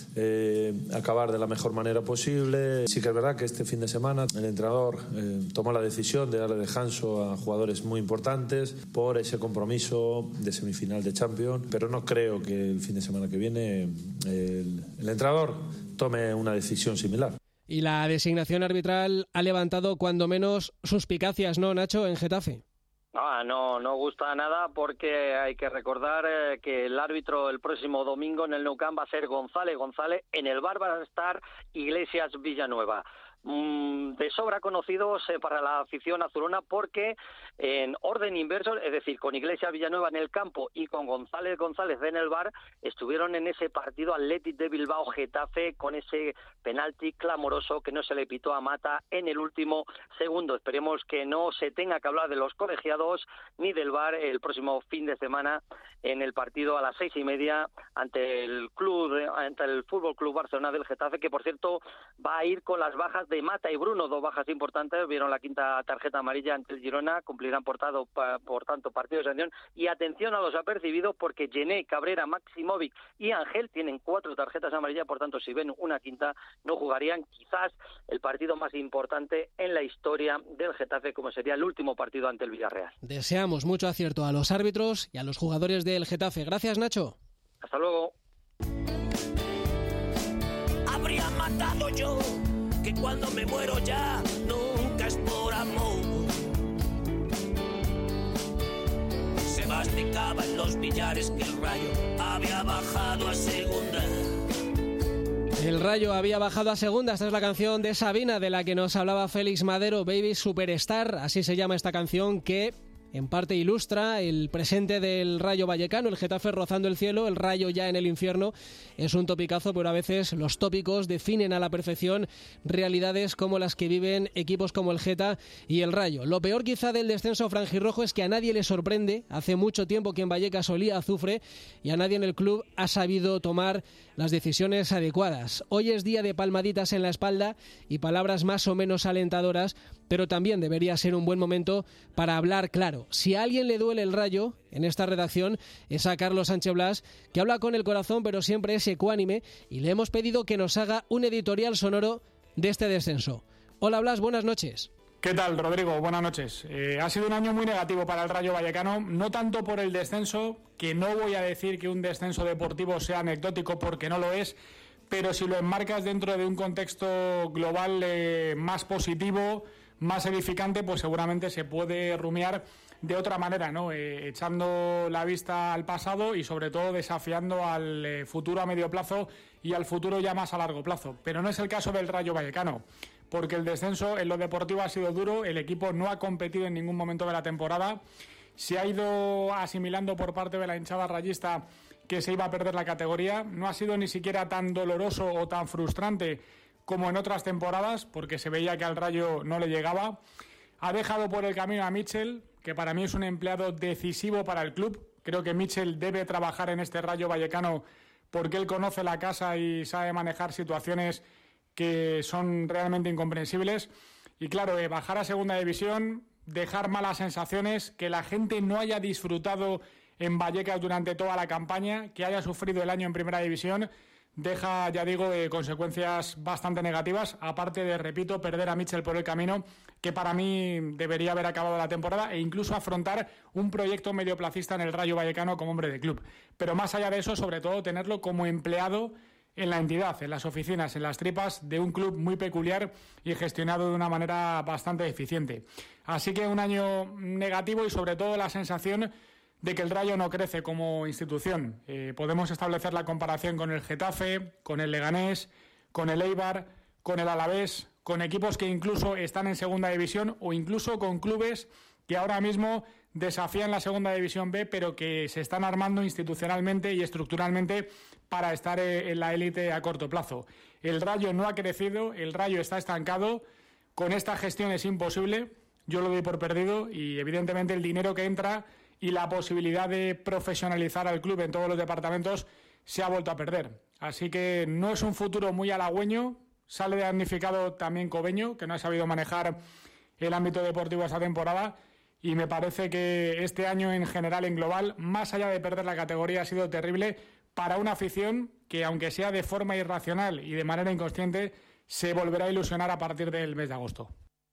eh, acabar de la mejor manera posible. Sí que es verdad que este fin de semana el entrenador eh, tomó la decisión de darle descanso a jugadores muy importantes por ese compromiso de semifinal de Champions, pero no creo que el fin de semana que viene el, el entrenador tome una decisión similar. Y la designación arbitral ha levantado cuando menos suspicacias, ¿no, Nacho, en Getafe? No, no, no gusta nada, porque hay que recordar eh, que el árbitro el próximo domingo en el Nou Camp va a ser González. González, en el V A R va a estar Iglesias Villanueva. mmm, de sobra conocidos eh, para la afición azulona, porque en orden inverso, es decir, con Iglesias Villanueva en el campo y con González González en el bar, estuvieron en ese partido Athletic de Bilbao Getafe con ese penalti clamoroso que no se le pitó a Mata en el último segundo. Esperemos que no se tenga que hablar de los colegiados ni del bar el próximo fin de semana en el partido a las seis y media ante el club, ante el Fútbol Club Barcelona del Getafe, que por cierto va a ir con las bajas de Mata y Bruno, dos bajas importantes, vieron la quinta tarjeta amarilla ante el Girona, cumplirán por tanto, por tanto partido de sanción. Y atención a los apercibidos, porque Gené, Cabrera, Maximovic y Ángel tienen cuatro tarjetas amarillas, por tanto si ven una quinta no jugarían quizás el partido más importante en la historia del Getafe, como sería el último partido ante el Villarreal. Deseamos mucho acierto a los árbitros y a los jugadores del Getafe. Gracias, Nacho. Hasta luego. Habría matado yo, que cuando me muero ya nunca es por amor. Se masticaba en los billares que el Rayo había bajado a segunda. El Rayo había bajado a segunda. Esta es la canción de Sabina, de la que nos hablaba Félix Madero, Baby Superstar, así se llama esta canción, que en parte ilustra el presente del Rayo Vallecano, el Getafe rozando el cielo, el Rayo ya en el infierno. Es un topicazo, pero a veces los tópicos definen a la perfección realidades como las que viven equipos como el Geta y el Rayo. Lo peor quizá del descenso franjirrojo es que a nadie le sorprende. Hace mucho tiempo que en Vallecas olía a azufre y a nadie en el club ha sabido tomar las decisiones adecuadas. Hoy es día de palmaditas en la espalda y palabras más o menos alentadoras, pero también debería ser un buen momento para hablar claro. Si a alguien le duele el Rayo en esta redacción es a Carlos Sánchez Blas, que habla con el corazón pero siempre es ecuánime, y le hemos pedido que nos haga un editorial sonoro de este descenso. Hola Blas, buenas noches. ¿Qué tal, Rodrigo? Buenas noches. Eh, ha sido un año muy negativo para el Rayo Vallecano, no tanto por el descenso, que no voy a decir que un descenso deportivo sea anecdótico porque no lo es, pero si lo enmarcas dentro de un contexto global eh, más positivo, más edificante, pues seguramente se puede rumiar de otra manera, ¿no? Eh, echando la vista al pasado y sobre todo desafiando al eh, futuro a medio plazo y al futuro ya más a largo plazo. Pero no es el caso del Rayo Vallecano, porque el descenso en lo deportivo ha sido duro, el equipo no ha competido en ningún momento de la temporada, se ha ido asimilando por parte de la hinchada rayista que se iba a perder la categoría, no ha sido ni siquiera tan doloroso o tan frustrante como en otras temporadas, porque se veía que al Rayo no le llegaba. Ha dejado por el camino a Mitchell, que para mí es un empleado decisivo para el club. Creo que Mitchell debe trabajar en este Rayo Vallecano porque él conoce la casa y sabe manejar situaciones que son realmente incomprensibles. Y claro, eh, bajar a segunda división, dejar malas sensaciones, que la gente no haya disfrutado en Vallecas durante toda la campaña, que haya sufrido el año en primera división, deja, ya digo, eh, consecuencias bastante negativas, aparte de, repito, perder a Mitchell por el camino, que para mí debería haber acabado la temporada e incluso afrontar un proyecto medioplacista en el Rayo Vallecano como hombre de club. Pero más allá de eso, sobre todo, tenerlo como empleado en la entidad, en las oficinas, en las tripas de un club muy peculiar y gestionado de una manera bastante eficiente. Así que un año negativo y sobre todo la sensación de que el Rayo no crece como institución. Eh, podemos establecer la comparación con el Getafe, con el Leganés, con el Eibar, con el Alavés, con equipos que incluso están en segunda división o incluso con clubes que ahora mismo desafían la segunda división B, pero que se están armando institucionalmente y estructuralmente para estar en la élite a corto plazo. El Rayo no ha crecido, el Rayo está estancado, con esta gestión es imposible, yo lo doy por perdido y evidentemente el dinero que entra y la posibilidad de profesionalizar al club en todos los departamentos se ha vuelto a perder. Así que no es un futuro muy halagüeño, sale damnificado también Cobeño, que no ha sabido manejar el ámbito deportivo esta temporada, y me parece que este año en general, en global, más allá de perder la categoría, ha sido terrible para una afición que, aunque sea de forma irracional y de manera inconsciente, se volverá a ilusionar a partir del mes de agosto.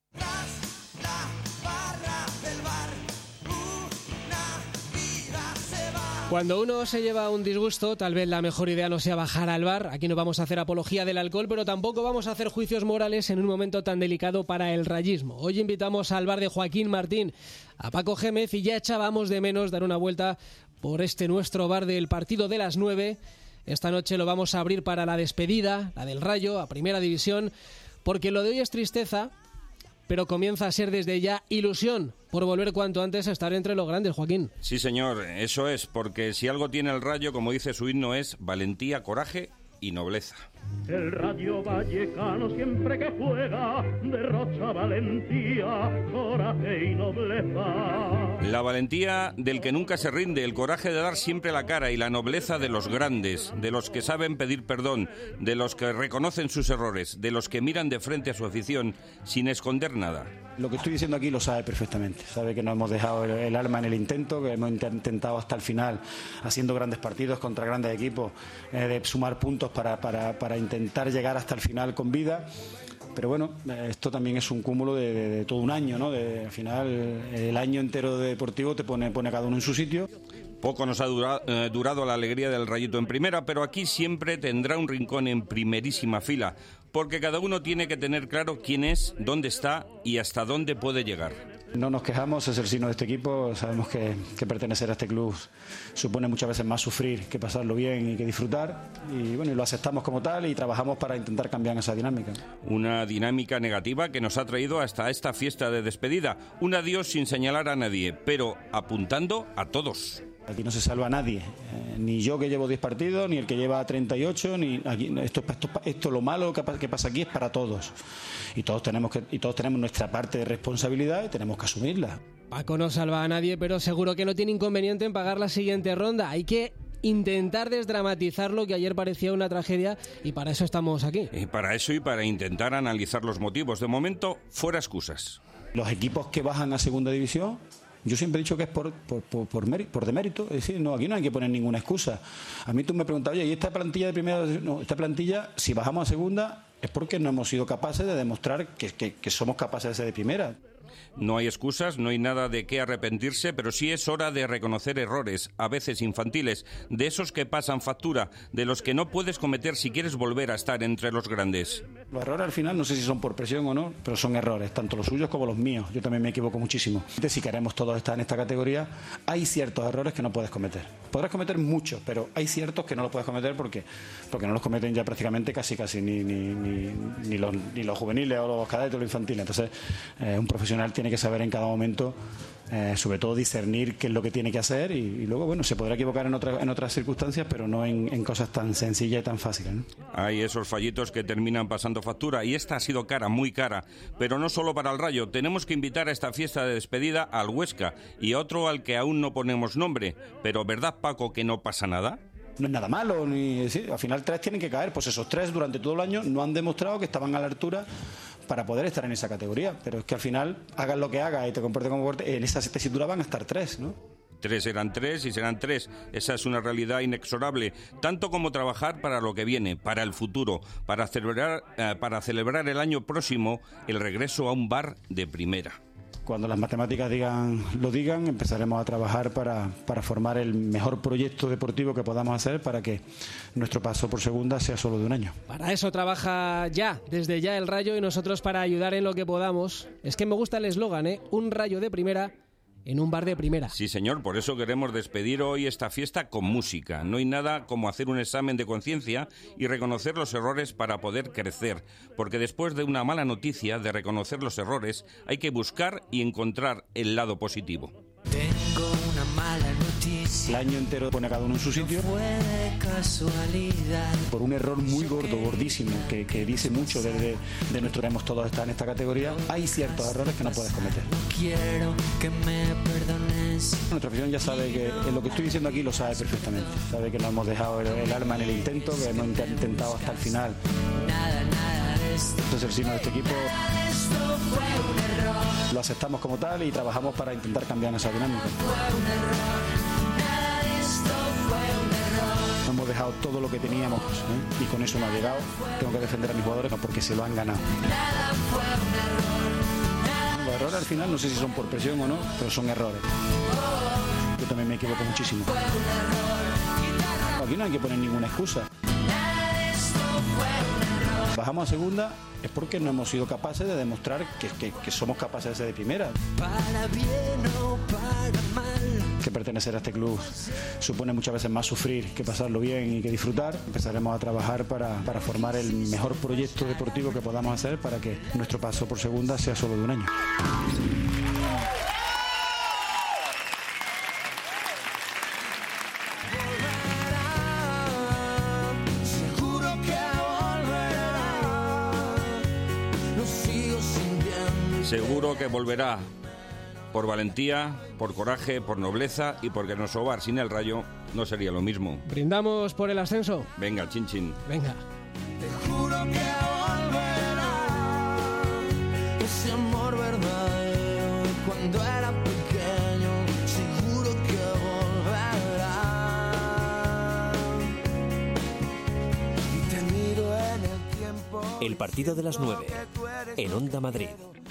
Cuando uno se lleva un disgusto, tal vez la mejor idea no sea bajar al bar. Aquí no vamos a hacer apología del alcohol, pero tampoco vamos a hacer juicios morales en un momento tan delicado para el rayismo. Hoy invitamos al bar de Joaquín Martín a Paco Gémez y ya echábamos de menos dar una vuelta por este nuestro bar del partido de las nueve. Esta noche lo vamos a abrir para la despedida, la del Rayo, a Primera División, porque lo de hoy es tristeza, pero comienza a ser desde ya ilusión por volver cuanto antes a estar entre los grandes, Joaquín. Sí, señor, eso es, porque si algo tiene el Rayo, como dice su himno, es valentía, coraje y nobleza. El Rayo Vallecano siempre que juega derrocha valentía, coraje y nobleza. La valentía del que nunca se rinde, el coraje de dar siempre la cara y la nobleza de los grandes, de los que saben pedir perdón, de los que reconocen sus errores, de los que miran de frente a su afición sin esconder nada. Lo que estoy diciendo aquí lo sabe perfectamente. Sabe que no hemos dejado el, el alma en el intento, que hemos intentado hasta el final, haciendo grandes partidos contra grandes equipos, eh, de sumar puntos para, para, para intentar llegar hasta el final con vida. Pero bueno, esto también es un cúmulo de, de, de todo un año, ¿no? De, al final, el año entero de deportivo te pone, pone a cada uno en su sitio. Poco nos ha dura, eh, durado la alegría del Rayito en primera, pero aquí siempre tendrá un rincón en primerísima fila, porque cada uno tiene que tener claro quién es, dónde está y hasta dónde puede llegar. No nos quejamos, es el signo de este equipo. Sabemos que, que pertenecer a este club supone muchas veces más sufrir que pasarlo bien y que disfrutar. Y bueno, y lo aceptamos como tal y trabajamos para intentar cambiar esa dinámica. Una dinámica negativa que nos ha traído hasta esta fiesta de despedida. Un adiós sin señalar a nadie, pero apuntando a todos. Aquí no se salva a nadie, eh, ni yo que llevo diez partidos, ni el que lleva treinta y ocho, ni aquí, esto, esto, esto lo malo que, que pasa aquí es para todos. Y todos tenemos que, y todos tenemos nuestra parte de responsabilidad y tenemos que asumirla. Paco no salva a nadie, pero seguro que no tiene inconveniente en pagar la siguiente ronda. Hay que intentar desdramatizar lo que ayer parecía una tragedia y para eso estamos aquí. Y para eso y para intentar analizar los motivos. De momento, fuera excusas. Los equipos que bajan a segunda división, yo siempre he dicho que es por, por, por, por, mérito, por demérito, es decir, no, aquí no hay que poner ninguna excusa. A mí tú me preguntabas, oye, ¿y esta plantilla de primera? No, esta plantilla, si bajamos a segunda, es porque no hemos sido capaces de demostrar que, que, que somos capaces de ser de primera. No hay excusas, no hay nada de qué arrepentirse, pero sí es hora de reconocer errores, a veces infantiles, de esos que pasan factura, de los que no puedes cometer si quieres volver a estar entre los grandes. Los errores al final no sé si son por presión o no, pero son errores, tanto los suyos como los míos. Yo también me equivoco muchísimo. Si queremos todos estar en esta categoría, hay ciertos errores que no puedes cometer. Podrás cometer muchos, pero hay ciertos que no los puedes cometer porque, porque no los cometen ya prácticamente casi casi ni, ni, ni, ni, los, ni los juveniles o los cadetes o los infantiles. Entonces, eh, un profesional tiene que saber en cada momento, eh, sobre todo discernir qué es lo que tiene que hacer y, y luego, bueno, se podrá equivocar en, otra, en otras circunstancias, pero no en, en cosas tan sencillas y tan fáciles, ¿no? Hay esos fallitos que terminan pasando factura y esta ha sido cara, muy cara, pero no solo para el Rayo. Tenemos que invitar a esta fiesta de despedida al Huesca y a otro al que aún no ponemos nombre, pero ¿verdad, Paco, que no pasa nada? No es nada malo, ni sí, al final tres tienen que caer, pues esos tres durante todo el año no han demostrado que estaban a la altura para poder estar en esa categoría, pero es que al final, hagas lo que hagas y te comportes como fuerte, en esa tesitura van a estar tres, ¿no? Tres eran tres y serán tres. Esa es una realidad inexorable, tanto como trabajar para lo que viene, para el futuro, para celebrar, eh, para celebrar el año próximo el regreso a un bar de primera. Cuando las matemáticas digan, lo digan, empezaremos a trabajar para, para formar el mejor proyecto deportivo que podamos hacer para que nuestro paso por segunda sea solo de un año. Para eso trabaja ya, desde ya el Rayo y nosotros para ayudar en lo que podamos. Es que me gusta el eslogan, ¿eh? Un Rayo de primera en un bar de primera. Sí, señor, por eso queremos despedir hoy esta fiesta con música. No hay nada como hacer un examen de conciencia y reconocer los errores para poder crecer, porque después de una mala noticia, de reconocer los errores, hay que buscar y encontrar el lado positivo. Tengo una mala noticia. El año entero pone a cada uno en su sitio. No fue de casualidad. Por un error muy gordo, gordísimo, que, que dice mucho de, de nuestro que hemos todos estado en esta categoría, hay ciertos errores que no puedes cometer. Quiero que me perdones. Nuestra afición ya sabe que lo que estoy diciendo aquí lo sabe perfectamente. Sabe que no hemos dejado el, el alma en el intento, que hemos intentado hasta el final. Nada, nada de esto. Este es el signo de este equipo. Nada de esto fue un error. Lo aceptamos como tal y trabajamos para intentar cambiar esa dinámica. Fue un error. Nada de esto fue un error. Hemos dejado todo lo que teníamos, ¿eh? Y con eso no ha llegado. Tengo que defender a mis jugadores no porque se lo han ganado. Nada fue un error. Nada. Los errores al final no sé si son por presión o no, pero son errores. Yo también me equivoco muchísimo. Aquí no hay que poner ninguna excusa. Nada de esto fue un error. Bajamos a segunda es porque no hemos sido capaces de demostrar que, que, que somos capaces de ser de primera. Para bien o para mal. que pertenecer a este club supone muchas veces más sufrir que pasarlo bien y que disfrutar. Empezaremos a trabajar para, para formar el mejor proyecto deportivo que podamos hacer para que nuestro paso por segunda sea solo de un año. Seguro que volverá por valentía, por coraje, por nobleza y porque nuestro Bar sin el Rayo no sería lo mismo. ¿Brindamos por el ascenso? Venga, chin chin. Venga. Te juro que volverá ese amor verdadero de cuando era pequeño. Seguro que volverá. Y te miro en el tiempo. El partido de las nueve en Onda Madrid.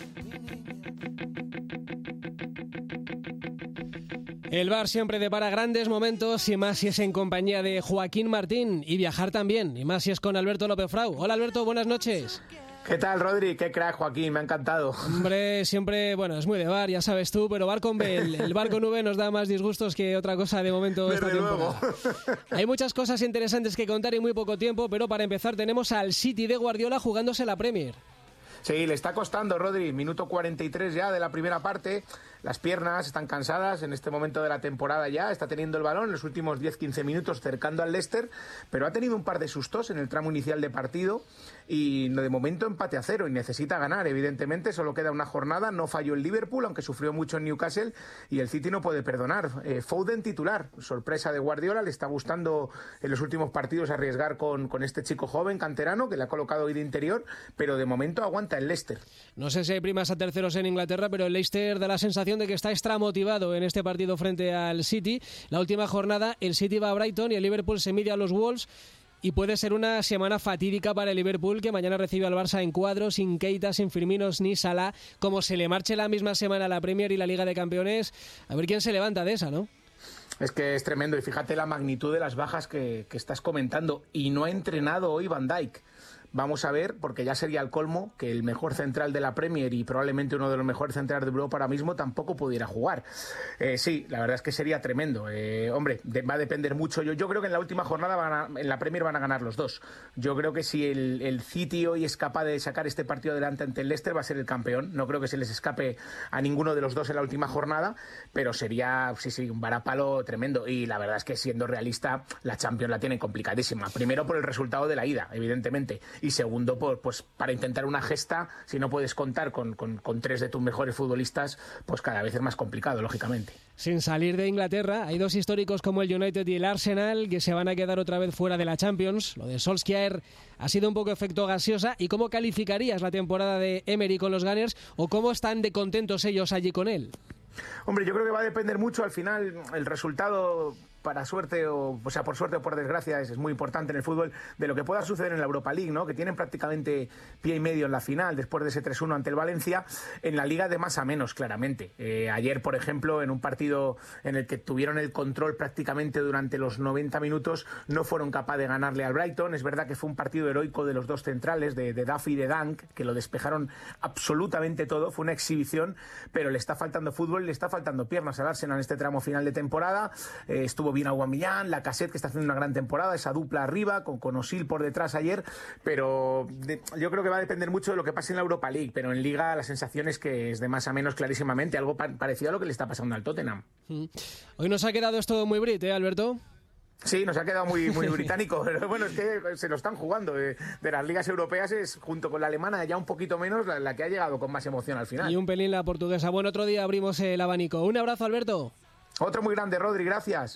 El Bar siempre depara grandes momentos y más si es en compañía de Joaquín Martín, y viajar también, y más si es con Alberto López Frau. Hola Alberto, buenas noches. ¿Qué tal, Rodri? Qué crack, Joaquín, me ha encantado. Hombre, siempre, bueno, es muy de Bar, ya sabes tú, pero Bar con B, el, el Bar con V nos da más disgustos que otra cosa de momento esta Desde temporada. luego. Hay muchas cosas interesantes que contar y muy poco tiempo, pero para empezar tenemos al City de Guardiola jugándose la Premier. Sí, le está costando, Rodri. Minuto cuarenta y tres ya de la primera parte. Las piernas están cansadas en este momento de la temporada ya. Está teniendo el balón en los últimos diez quince minutos cercando al Leicester, pero ha tenido un par de sustos en el tramo inicial de partido y de momento empate a cero y necesita ganar, evidentemente. Solo queda una jornada, no falló el Liverpool, aunque sufrió mucho en Newcastle, y el City no puede perdonar. Eh, Foden titular, sorpresa de Guardiola, le está gustando en los últimos partidos arriesgar con, con este chico joven, canterano, que le ha colocado hoy de interior, pero de momento aguanta el Leicester. No sé si hay primas a terceros en Inglaterra, pero el Leicester da la sensación de que está extra motivado en este partido frente al City. La última jornada el City va a Brighton y el Liverpool se mide a los Wolves, y puede ser una semana fatídica para el Liverpool, que mañana recibe al Barça en cuadro, sin Keita, sin Firmino ni Salah. Como se le marche la misma semana la Premier y la Liga de Campeones, a ver quién se levanta de esa, ¿no? Es que es tremendo, y fíjate la magnitud de las bajas que, que estás comentando, y no ha entrenado hoy Van Dijk. Vamos a ver, porque ya sería el colmo que el mejor central de la Premier y probablemente uno de los mejores centrales de Europa ahora mismo tampoco pudiera jugar. Eh, sí, la verdad es que sería tremendo. Eh, hombre, de, va a depender mucho. Yo, yo creo que en la última jornada van a, en la Premier van a ganar los dos. Yo creo que si el, el City hoy es capaz de sacar este partido adelante ante el Leicester, va a ser el campeón. No creo que se les escape a ninguno de los dos en la última jornada, pero sería, sí, sí, un varapalo tremendo. Y la verdad es que, siendo realista, la Champions la tienen complicadísima. Primero por el resultado de la ida, evidentemente. Y segundo, por, pues para intentar una gesta, si no puedes contar con, con, con tres de tus mejores futbolistas, pues cada vez es más complicado, lógicamente. Sin salir de Inglaterra, hay dos históricos como el United y el Arsenal que se van a quedar otra vez fuera de la Champions. Lo de Solskjaer ha sido un poco efecto gaseosa. ¿Y cómo calificarías la temporada de Emery con los Gunners, o cómo están de contentos ellos allí con él? Hombre, yo creo que va a depender mucho al final el resultado, para suerte o, o sea, por suerte o por desgracia, es, es muy importante en el fútbol, de lo que pueda suceder en la Europa League, ¿no? Que tienen prácticamente pie y medio en la final después de ese tres uno ante el Valencia. En la Liga de más a menos, claramente. Eh, ayer, por ejemplo, en un partido en el que tuvieron el control prácticamente durante los noventa minutos, no fueron capaces de ganarle al Brighton. Es verdad que fue un partido heroico de los dos centrales, de, de Duffy y de Dunk, que lo despejaron absolutamente todo. Fue una exhibición, pero le está faltando fútbol, le está faltando piernas al Arsenal en este tramo final de temporada. Eh, estuvo bien Aubameyang, Lacazette, que está haciendo una gran temporada, esa dupla arriba, con, con Özil por detrás ayer, pero de, yo creo que va a depender mucho de lo que pase en la Europa League, pero en Liga la sensación es que es de más a menos clarísimamente, algo pa- parecido a lo que le está pasando al Tottenham. Hoy nos ha quedado esto muy Brit, ¿eh, Alberto? Sí, nos ha quedado muy, muy británico, pero bueno, es que se lo están jugando. De, de las ligas europeas es, junto con la alemana, ya un poquito menos, la, la que ha llegado con más emoción al final. Y un pelín la portuguesa. Bueno, otro día abrimos el abanico. Un abrazo, Alberto. Otro muy grande, Rodri, gracias.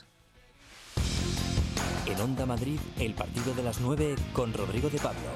En Onda Madrid, el partido de las nueve con Rodrigo de Pablo.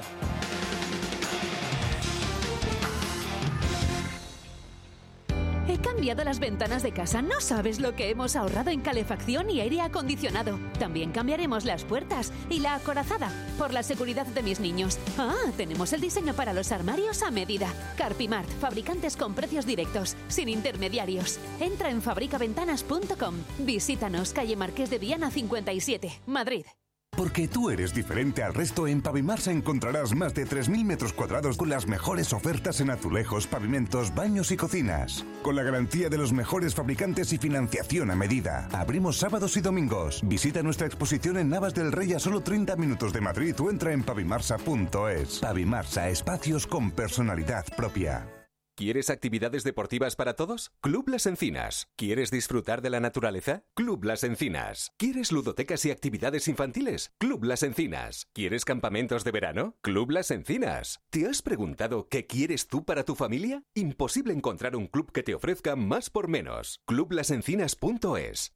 He cambiado las ventanas de casa. No sabes lo que hemos ahorrado en calefacción y aire acondicionado. También cambiaremos las puertas y la acorazada por la seguridad de mis niños. Ah, tenemos el diseño para los armarios a medida. Carpimart, fabricantes con precios directos, sin intermediarios. Entra en fabricaventanas punto com. Visítanos, calle Marqués de Viana cincuenta y siete, Madrid. Porque tú eres diferente al resto, en Pavimarsa encontrarás más de tres mil metros cuadrados con las mejores ofertas en azulejos, pavimentos, baños y cocinas. Con la garantía de los mejores fabricantes y financiación a medida. Abrimos sábados y domingos. Visita nuestra exposición en Navas del Rey a solo treinta minutos de Madrid o entra en pavimarsa punto es. Pavimarsa, espacios con personalidad propia. ¿Quieres actividades deportivas para todos? Club Las Encinas. ¿Quieres disfrutar de la naturaleza? Club Las Encinas. ¿Quieres ludotecas y actividades infantiles? Club Las Encinas. ¿Quieres campamentos de verano? Club Las Encinas. ¿Te has preguntado qué quieres tú para tu familia? Imposible encontrar un club que te ofrezca más por menos. club las encinas punto es.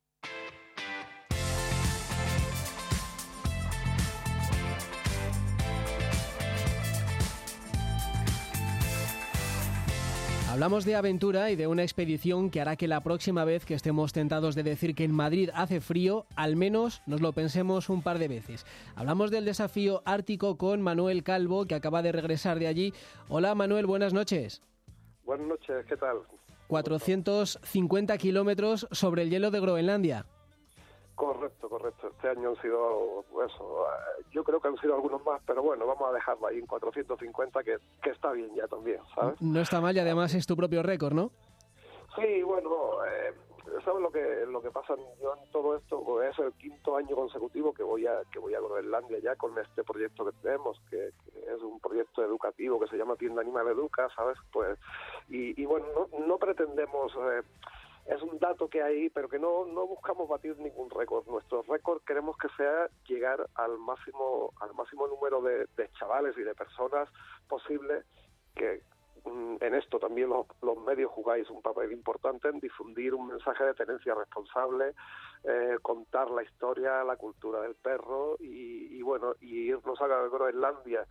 Hablamos de aventura y de una expedición que hará que la próxima vez que estemos tentados de decir que en Madrid hace frío, al menos nos lo pensemos un par de veces. Hablamos del desafío ártico con Manuel Calvo, que acaba de regresar de allí. Hola Manuel, buenas noches. Buenas noches, ¿qué tal? cuatrocientos cincuenta kilómetros sobre el hielo de Groenlandia. Correcto, correcto. Este año han sido, eso, yo creo que han sido algunos más, pero bueno, vamos a dejarlo ahí en cuatrocientos cincuenta, que, que está bien ya también, ¿sabes? No está mal y además es tu propio récord, ¿no? Sí, bueno, eh, ¿sabes lo que lo que pasa? Yo en todo esto, pues, es el quinto año consecutivo que voy a que voy a Groenlandia ya con este proyecto que tenemos, que, que es un proyecto educativo que se llama Tienda Animal Educa, ¿sabes? Pues y, y bueno, no, no pretendemos... Eh, es un dato que hay, pero que no, no buscamos batir ningún récord. Nuestro récord queremos que sea llegar al máximo al máximo número de, de chavales y de personas posible, que mm, en esto también los, los medios jugáis un papel importante en difundir un mensaje de tenencia responsable, eh, contar la historia, la cultura del perro y, y bueno, y irnos a Groenlandia,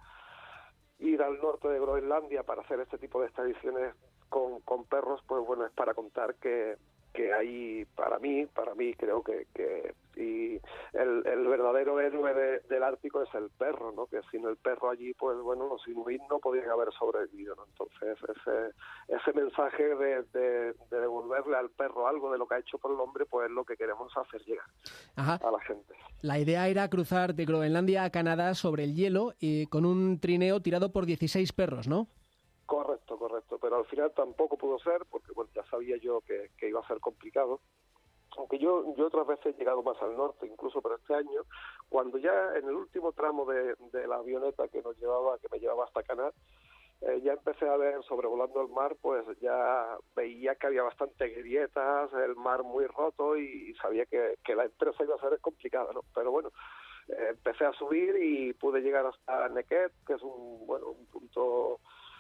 ir al norte de Groenlandia para hacer este tipo de expediciones Con, con perros, pues bueno, es para contar que, que hay, para mí, para mí creo que, que y el, el verdadero héroe de, del Ártico es el perro, ¿no? Que sin el perro allí, pues bueno, los inuit no podrían haber sobrevivido, ¿no? Entonces ese ese mensaje de, de, de devolverle al perro algo de lo que ha hecho por el hombre, pues es lo que queremos hacer llegar Ajá. a la gente. La idea era cruzar de Groenlandia a Canadá sobre el hielo y con un trineo tirado por dieciséis perros, ¿no? Correcto, correcto, pero al final tampoco pudo ser, porque bueno, ya sabía yo que, que iba a ser complicado, aunque yo yo otras veces he llegado más al norte, incluso, pero este año, cuando ya en el último tramo de, de la avioneta que nos llevaba, que me llevaba hasta Canadá, eh, ya empecé a ver, sobrevolando el mar, pues ya veía que había bastantes grietas, el mar muy roto y, y sabía que, que la empresa iba a ser complicada, ¿no? Pero bueno, eh, empecé a subir y pude llegar hasta Neket, que es un, bueno, un punto...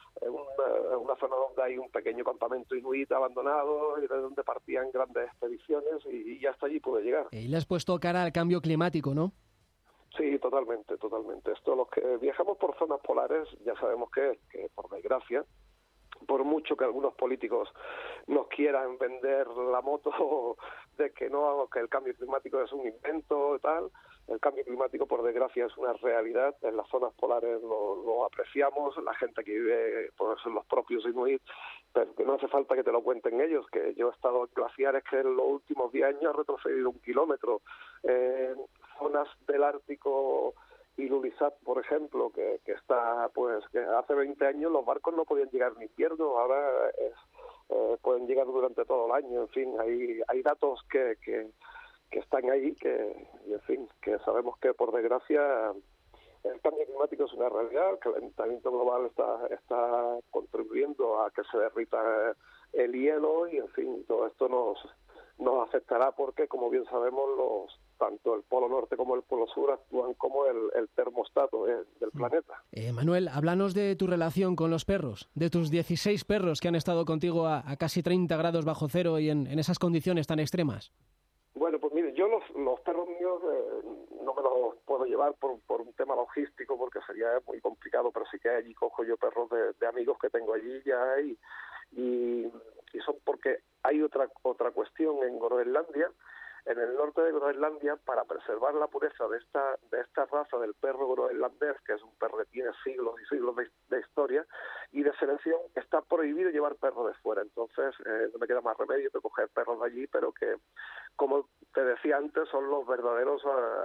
Una, una zona donde hay un pequeño campamento inuit abandonado y de donde partían grandes expediciones y, y hasta allí pude llegar. Y le has puesto cara al cambio climático, ¿no? Sí, totalmente, totalmente. Esto, los que viajamos por zonas polares, ya sabemos que, que por desgracia, por mucho que algunos políticos nos quieran vender la moto de que no, que el cambio climático es un invento y tal, el cambio climático, por desgracia, es una realidad. En las zonas polares lo, lo apreciamos, la gente que vive, pues son los propios inuit, pero que no hace falta que te lo cuenten ellos, que yo he estado en glaciares que en los últimos diez años ha retrocedido un kilómetro. Eh, zonas del Ártico, Ilulissat, por ejemplo, que, que está, pues, que hace veinte años los barcos no podían llegar en invierno, ahora es, eh, pueden llegar durante todo el año. En fin, hay, hay datos que... que que están ahí, que, y en fin, que sabemos que por desgracia el cambio climático es una realidad, que el calentamiento global está, está contribuyendo a que se derrita el hielo y en fin, todo esto nos, nos afectará porque, como bien sabemos, los tanto el Polo Norte como el Polo Sur actúan como el, el termostato de, del planeta. Eh, Manuel, háblanos de tu relación con los perros, de tus dieciséis perros que han estado contigo a, a casi treinta grados bajo cero y en, en esas condiciones tan extremas. Bueno, pues mire, yo los, los perros míos eh, no me los puedo llevar por, por un tema logístico porque sería muy complicado, pero sí que allí cojo yo perros de, de amigos que tengo allí ya y, y, y son porque hay otra otra cuestión en Groenlandia. en el norte de Groenlandia, para preservar la pureza de esta de esta raza del perro groenlandés, que es un perro que tiene siglos y siglos de, de historia y de selección, está prohibido llevar perros de fuera. Entonces eh, no me queda más remedio que coger perros de allí, pero que, como te decía antes, son los verdaderos,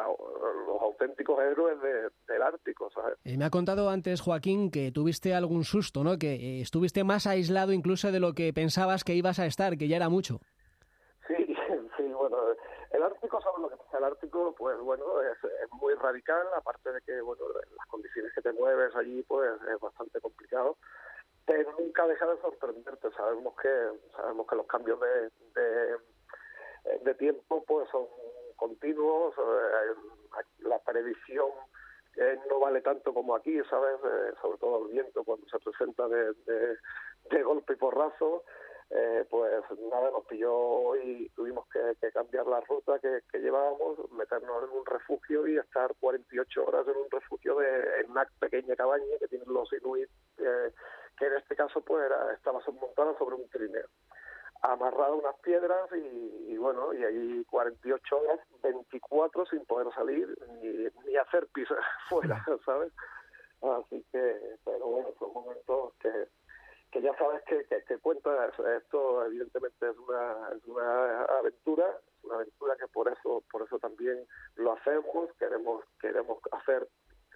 uh, los auténticos héroes de, del Ártico, ¿sabes? Eh, me ha contado antes, Joaquín, que tuviste algún susto, ¿no? Que eh, estuviste más aislado incluso de lo que pensabas que ibas a estar, que ya era mucho. Sí, sí, bueno, el Ártico, ¿sabes lo que pasa? El Ártico, pues bueno, es, es muy radical, aparte de que, bueno, las condiciones que te mueves allí, pues es bastante complicado, pero nunca deja de sorprenderte. Sabemos que sabemos que los cambios de, de, de tiempo, pues son continuos, eh, la previsión eh, no vale tanto como aquí, ¿sabes? Eh, sobre todo el viento cuando se presenta de, de, de golpe y porrazo. Eh, pues nada, nos pilló y tuvimos que, que cambiar la ruta que, que llevábamos, meternos en un refugio y estar cuarenta y ocho horas en un refugio de, en una pequeña cabaña que tienen los inuit, eh, que en este caso pues era, estaba montada sobre un trineo, amarrada a unas piedras y, y bueno, y ahí cuarenta y ocho horas, veinticuatro sin poder salir ni, ni hacer pis fuera, ¿sabes? Así que, pero bueno, son momentos que que ya sabes que, que, que cuenta. Esto evidentemente es una, es una aventura, es una aventura que por eso por eso también lo hacemos, queremos queremos hacer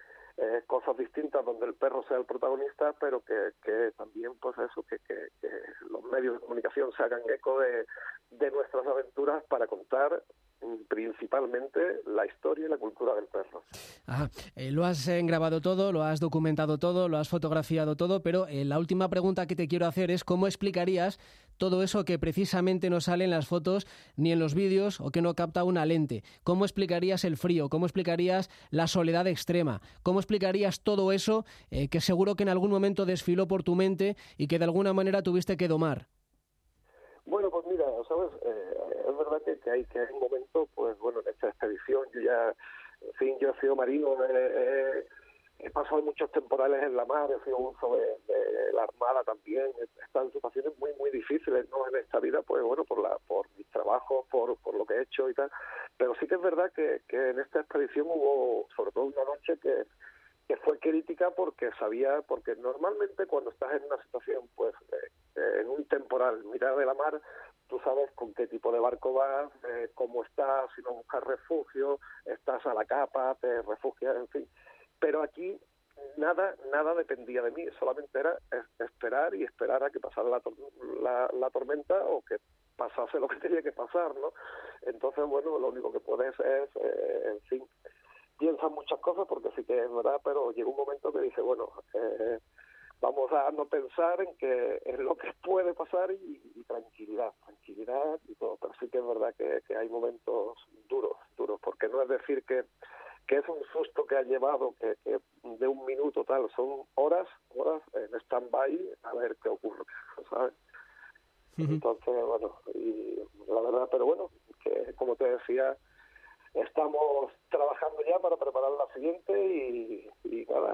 eh, cosas distintas donde el perro sea el protagonista, pero que, que también pues eso, que, que, que los medios de comunicación se hagan eco de, de nuestras aventuras para contar principalmente la historia y la cultura del perro. Ajá. Eh, lo has eh, grabado todo, lo has documentado todo, lo has fotografiado todo, pero eh, la última pregunta que te quiero hacer es ¿cómo explicarías todo eso que precisamente no sale en las fotos ni en los vídeos o que no capta una lente? ¿Cómo explicarías el frío? ¿Cómo explicarías la soledad extrema? ¿Cómo explicarías todo eso eh, que seguro que en algún momento desfiló por tu mente y que de alguna manera tuviste que domar? Bueno, pues mira, ¿sabes? Eh, es verdad que, que hay que hay un momento, pues bueno, en esta expedición, yo ya, en fin, yo he sido marino, eh, eh, he pasado muchos temporales en la mar, he sido uso de, de la Armada también, he estado en situaciones muy, muy difíciles, ¿no? En esta vida, pues bueno, por la por mis trabajos, por, por lo que he hecho y tal, pero sí que es verdad que, que en esta expedición hubo, sobre todo una noche que que fue crítica porque sabía, porque normalmente cuando estás en una situación, pues eh, en un temporal, mirar de la mar, tú sabes con qué tipo de barco vas, eh, cómo estás, si no buscas refugio, estás a la capa, te refugias, en fin. Pero aquí nada nada dependía de mí, solamente era esperar y esperar a que pasara la, tor la, la tormenta o que pasase lo que tenía que pasar, ¿no? Entonces, bueno, lo único que puedes es, eh, en fin, piensas muchas cosas porque sí que es verdad, pero llegó un momento que dije, bueno, eh, vamos a no pensar en que en lo que puede pasar y, y tranquilidad, tranquilidad y todo, pero sí que es verdad que, que hay momentos duros, duros, porque no es decir que, que es un susto que ha llevado, que, que de un minuto tal, son horas, horas en stand-by a ver qué ocurre, ¿sabes? Entonces, bueno, y la verdad, pero bueno, que como te decía, estamos trabajando ya para preparar la siguiente y, y nada,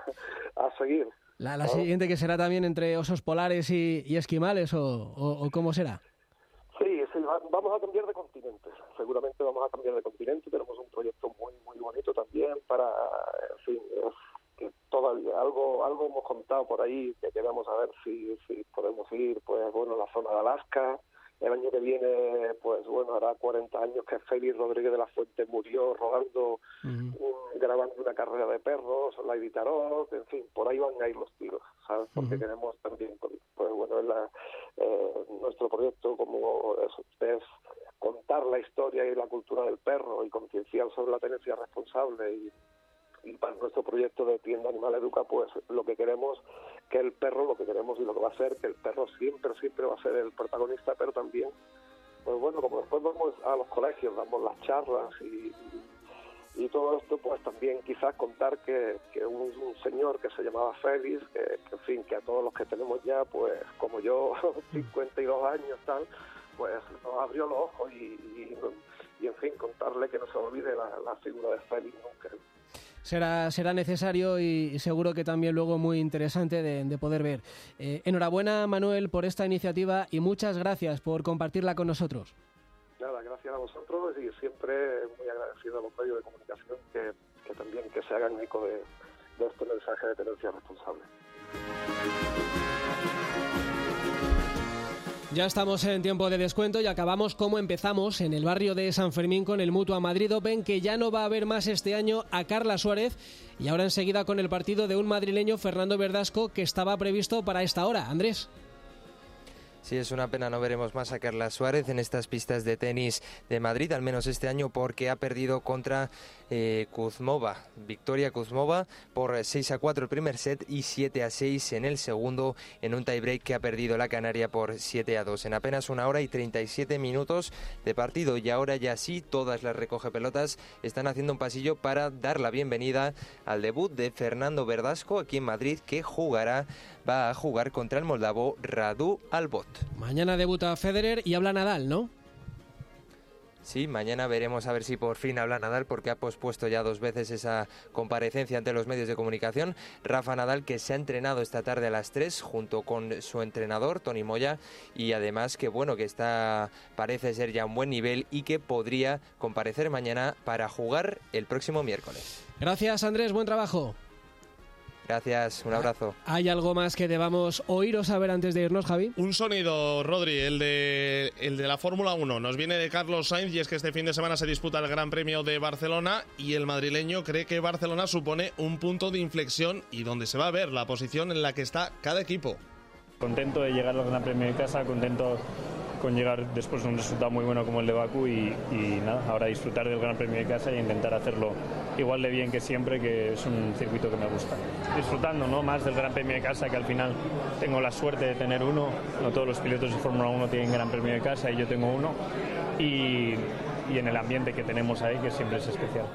a seguir. La, la siguiente que será también entre osos polares y, y esquimales, o, o, o ¿cómo serera? Sí, sí, va, vamos a cambiar de continente, seguramente vamos a cambiar de continente, tenemos un proyecto muy muy bonito también para, en fin, que todavía algo algo hemos contado por ahí, que queremos saber si, si podemos ir, pues bueno, la zona de Alaska. El año que viene, pues bueno, hará cuarenta años que Félix Rodríguez de la Fuente murió rodando, uh-huh. un, grabando una carrera de perros, la Iditarod, en fin, por ahí van a ir los tiros, ¿sabes? Porque uh-huh. queremos también, pues bueno, en la, eh, nuestro proyecto como es, es contar la historia y la cultura del perro y concienciar sobre la tenencia responsable y y para nuestro proyecto de Tienda Animal Educa, pues lo que queremos, que el perro, lo que queremos y lo que va a ser, que el perro siempre, siempre va a ser el protagonista, pero también, pues bueno, como después vamos a los colegios, damos las charlas y, y todo esto, pues también quizás contar que, que un, un señor que se llamaba Félix, que, que en fin, que a todos los que tenemos ya, pues como yo, cincuenta y dos años, tal, pues nos abrió los ojos y, y, y en fin, contarle que no se olvide la, la figura de Félix nunca. Será, será necesario y seguro que también luego muy interesante de, de poder ver. Eh, enhorabuena, Manuel, por esta iniciativa y muchas gracias por compartirla con nosotros. Nada, gracias. a vosotros y siempre muy agradecido a los medios de comunicación que, que también que se hagan eco de, de este mensaje de tenencia responsable. Ya estamos en tiempo de descuento y acabamos como empezamos, en el barrio de San Fermín con el Mutua Madrid Open, que ya no va a haber más este año a Carla Suárez, y ahora enseguida con el partido de un madrileño, Fernando Verdasco, que estaba previsto para esta hora. Andrés. Sí, es una pena, no veremos más a Carla Suárez en estas pistas de tenis de Madrid, al menos este año, porque ha perdido contra eh, Kuzmova, Victoria Kuzmova, por seis a cuatro el primer set y siete a seis en el segundo, en un tiebreak que ha perdido la canaria por siete a dos en apenas una hora y treinta y siete minutos de partido. Y ahora ya sí, todas las recogepelotas están haciendo un pasillo para dar la bienvenida al debut de Fernando Verdasco aquí en Madrid, que jugará, va a jugar contra el moldavo Radu Albot. Mañana debuta Federer y habla Nadal, ¿no? Sí, mañana veremos a ver si por fin habla Nadal, porque ha pospuesto ya dos veces esa comparecencia ante los medios de comunicación. Rafa Nadal, que se ha entrenado esta tarde a las tres junto con su entrenador Toni Moya, y además que bueno, que está, parece ser ya un buen nivel y que podría comparecer mañana para jugar el próximo miércoles. Gracias, Andrés, buen trabajo. Gracias, un abrazo. ¿Hay algo más que debamos oír o saber antes de irnos, Javi? Un sonido, Rodri, el de, el de la Fórmula uno. Nos viene de Carlos Sainz, y es que este fin de semana se disputa el Gran Premio de Barcelona y el madrileño cree que Barcelona supone un punto de inflexión y donde se va a ver la posición en la que está cada equipo. Contento de llegar al Gran Premio de casa, contento con llegar después de un resultado muy bueno como el de Bakú y, y nada, ahora disfrutar del Gran Premio de casa e intentar hacerlo igual de bien que siempre, que es un circuito que me gusta. Disfrutando, ¿no?, más del Gran Premio de casa, que al final tengo la suerte de tener uno. No todos los pilotos de Fórmula uno tienen Gran Premio de casa y yo tengo uno, y, y en el ambiente que tenemos ahí, que siempre es especial.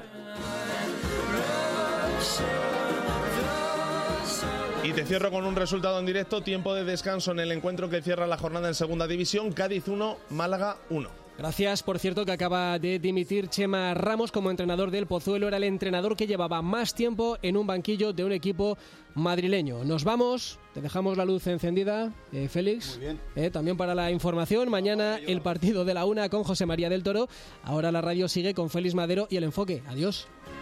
Y te cierro con un resultado en directo, tiempo de descanso en el encuentro que cierra la jornada en Segunda División, Cádiz uno, Málaga uno. Gracias, por cierto, que acaba de dimitir Chema Ramos como entrenador del Pozuelo. Era el entrenador que llevaba más tiempo en un banquillo de un equipo madrileño. Nos vamos, te dejamos la luz encendida, eh, Félix. Muy bien. Eh, también para la información, mañana el partido de la una con José María del Toro. Ahora la radio sigue con Félix Madero y El Enfoque. Adiós.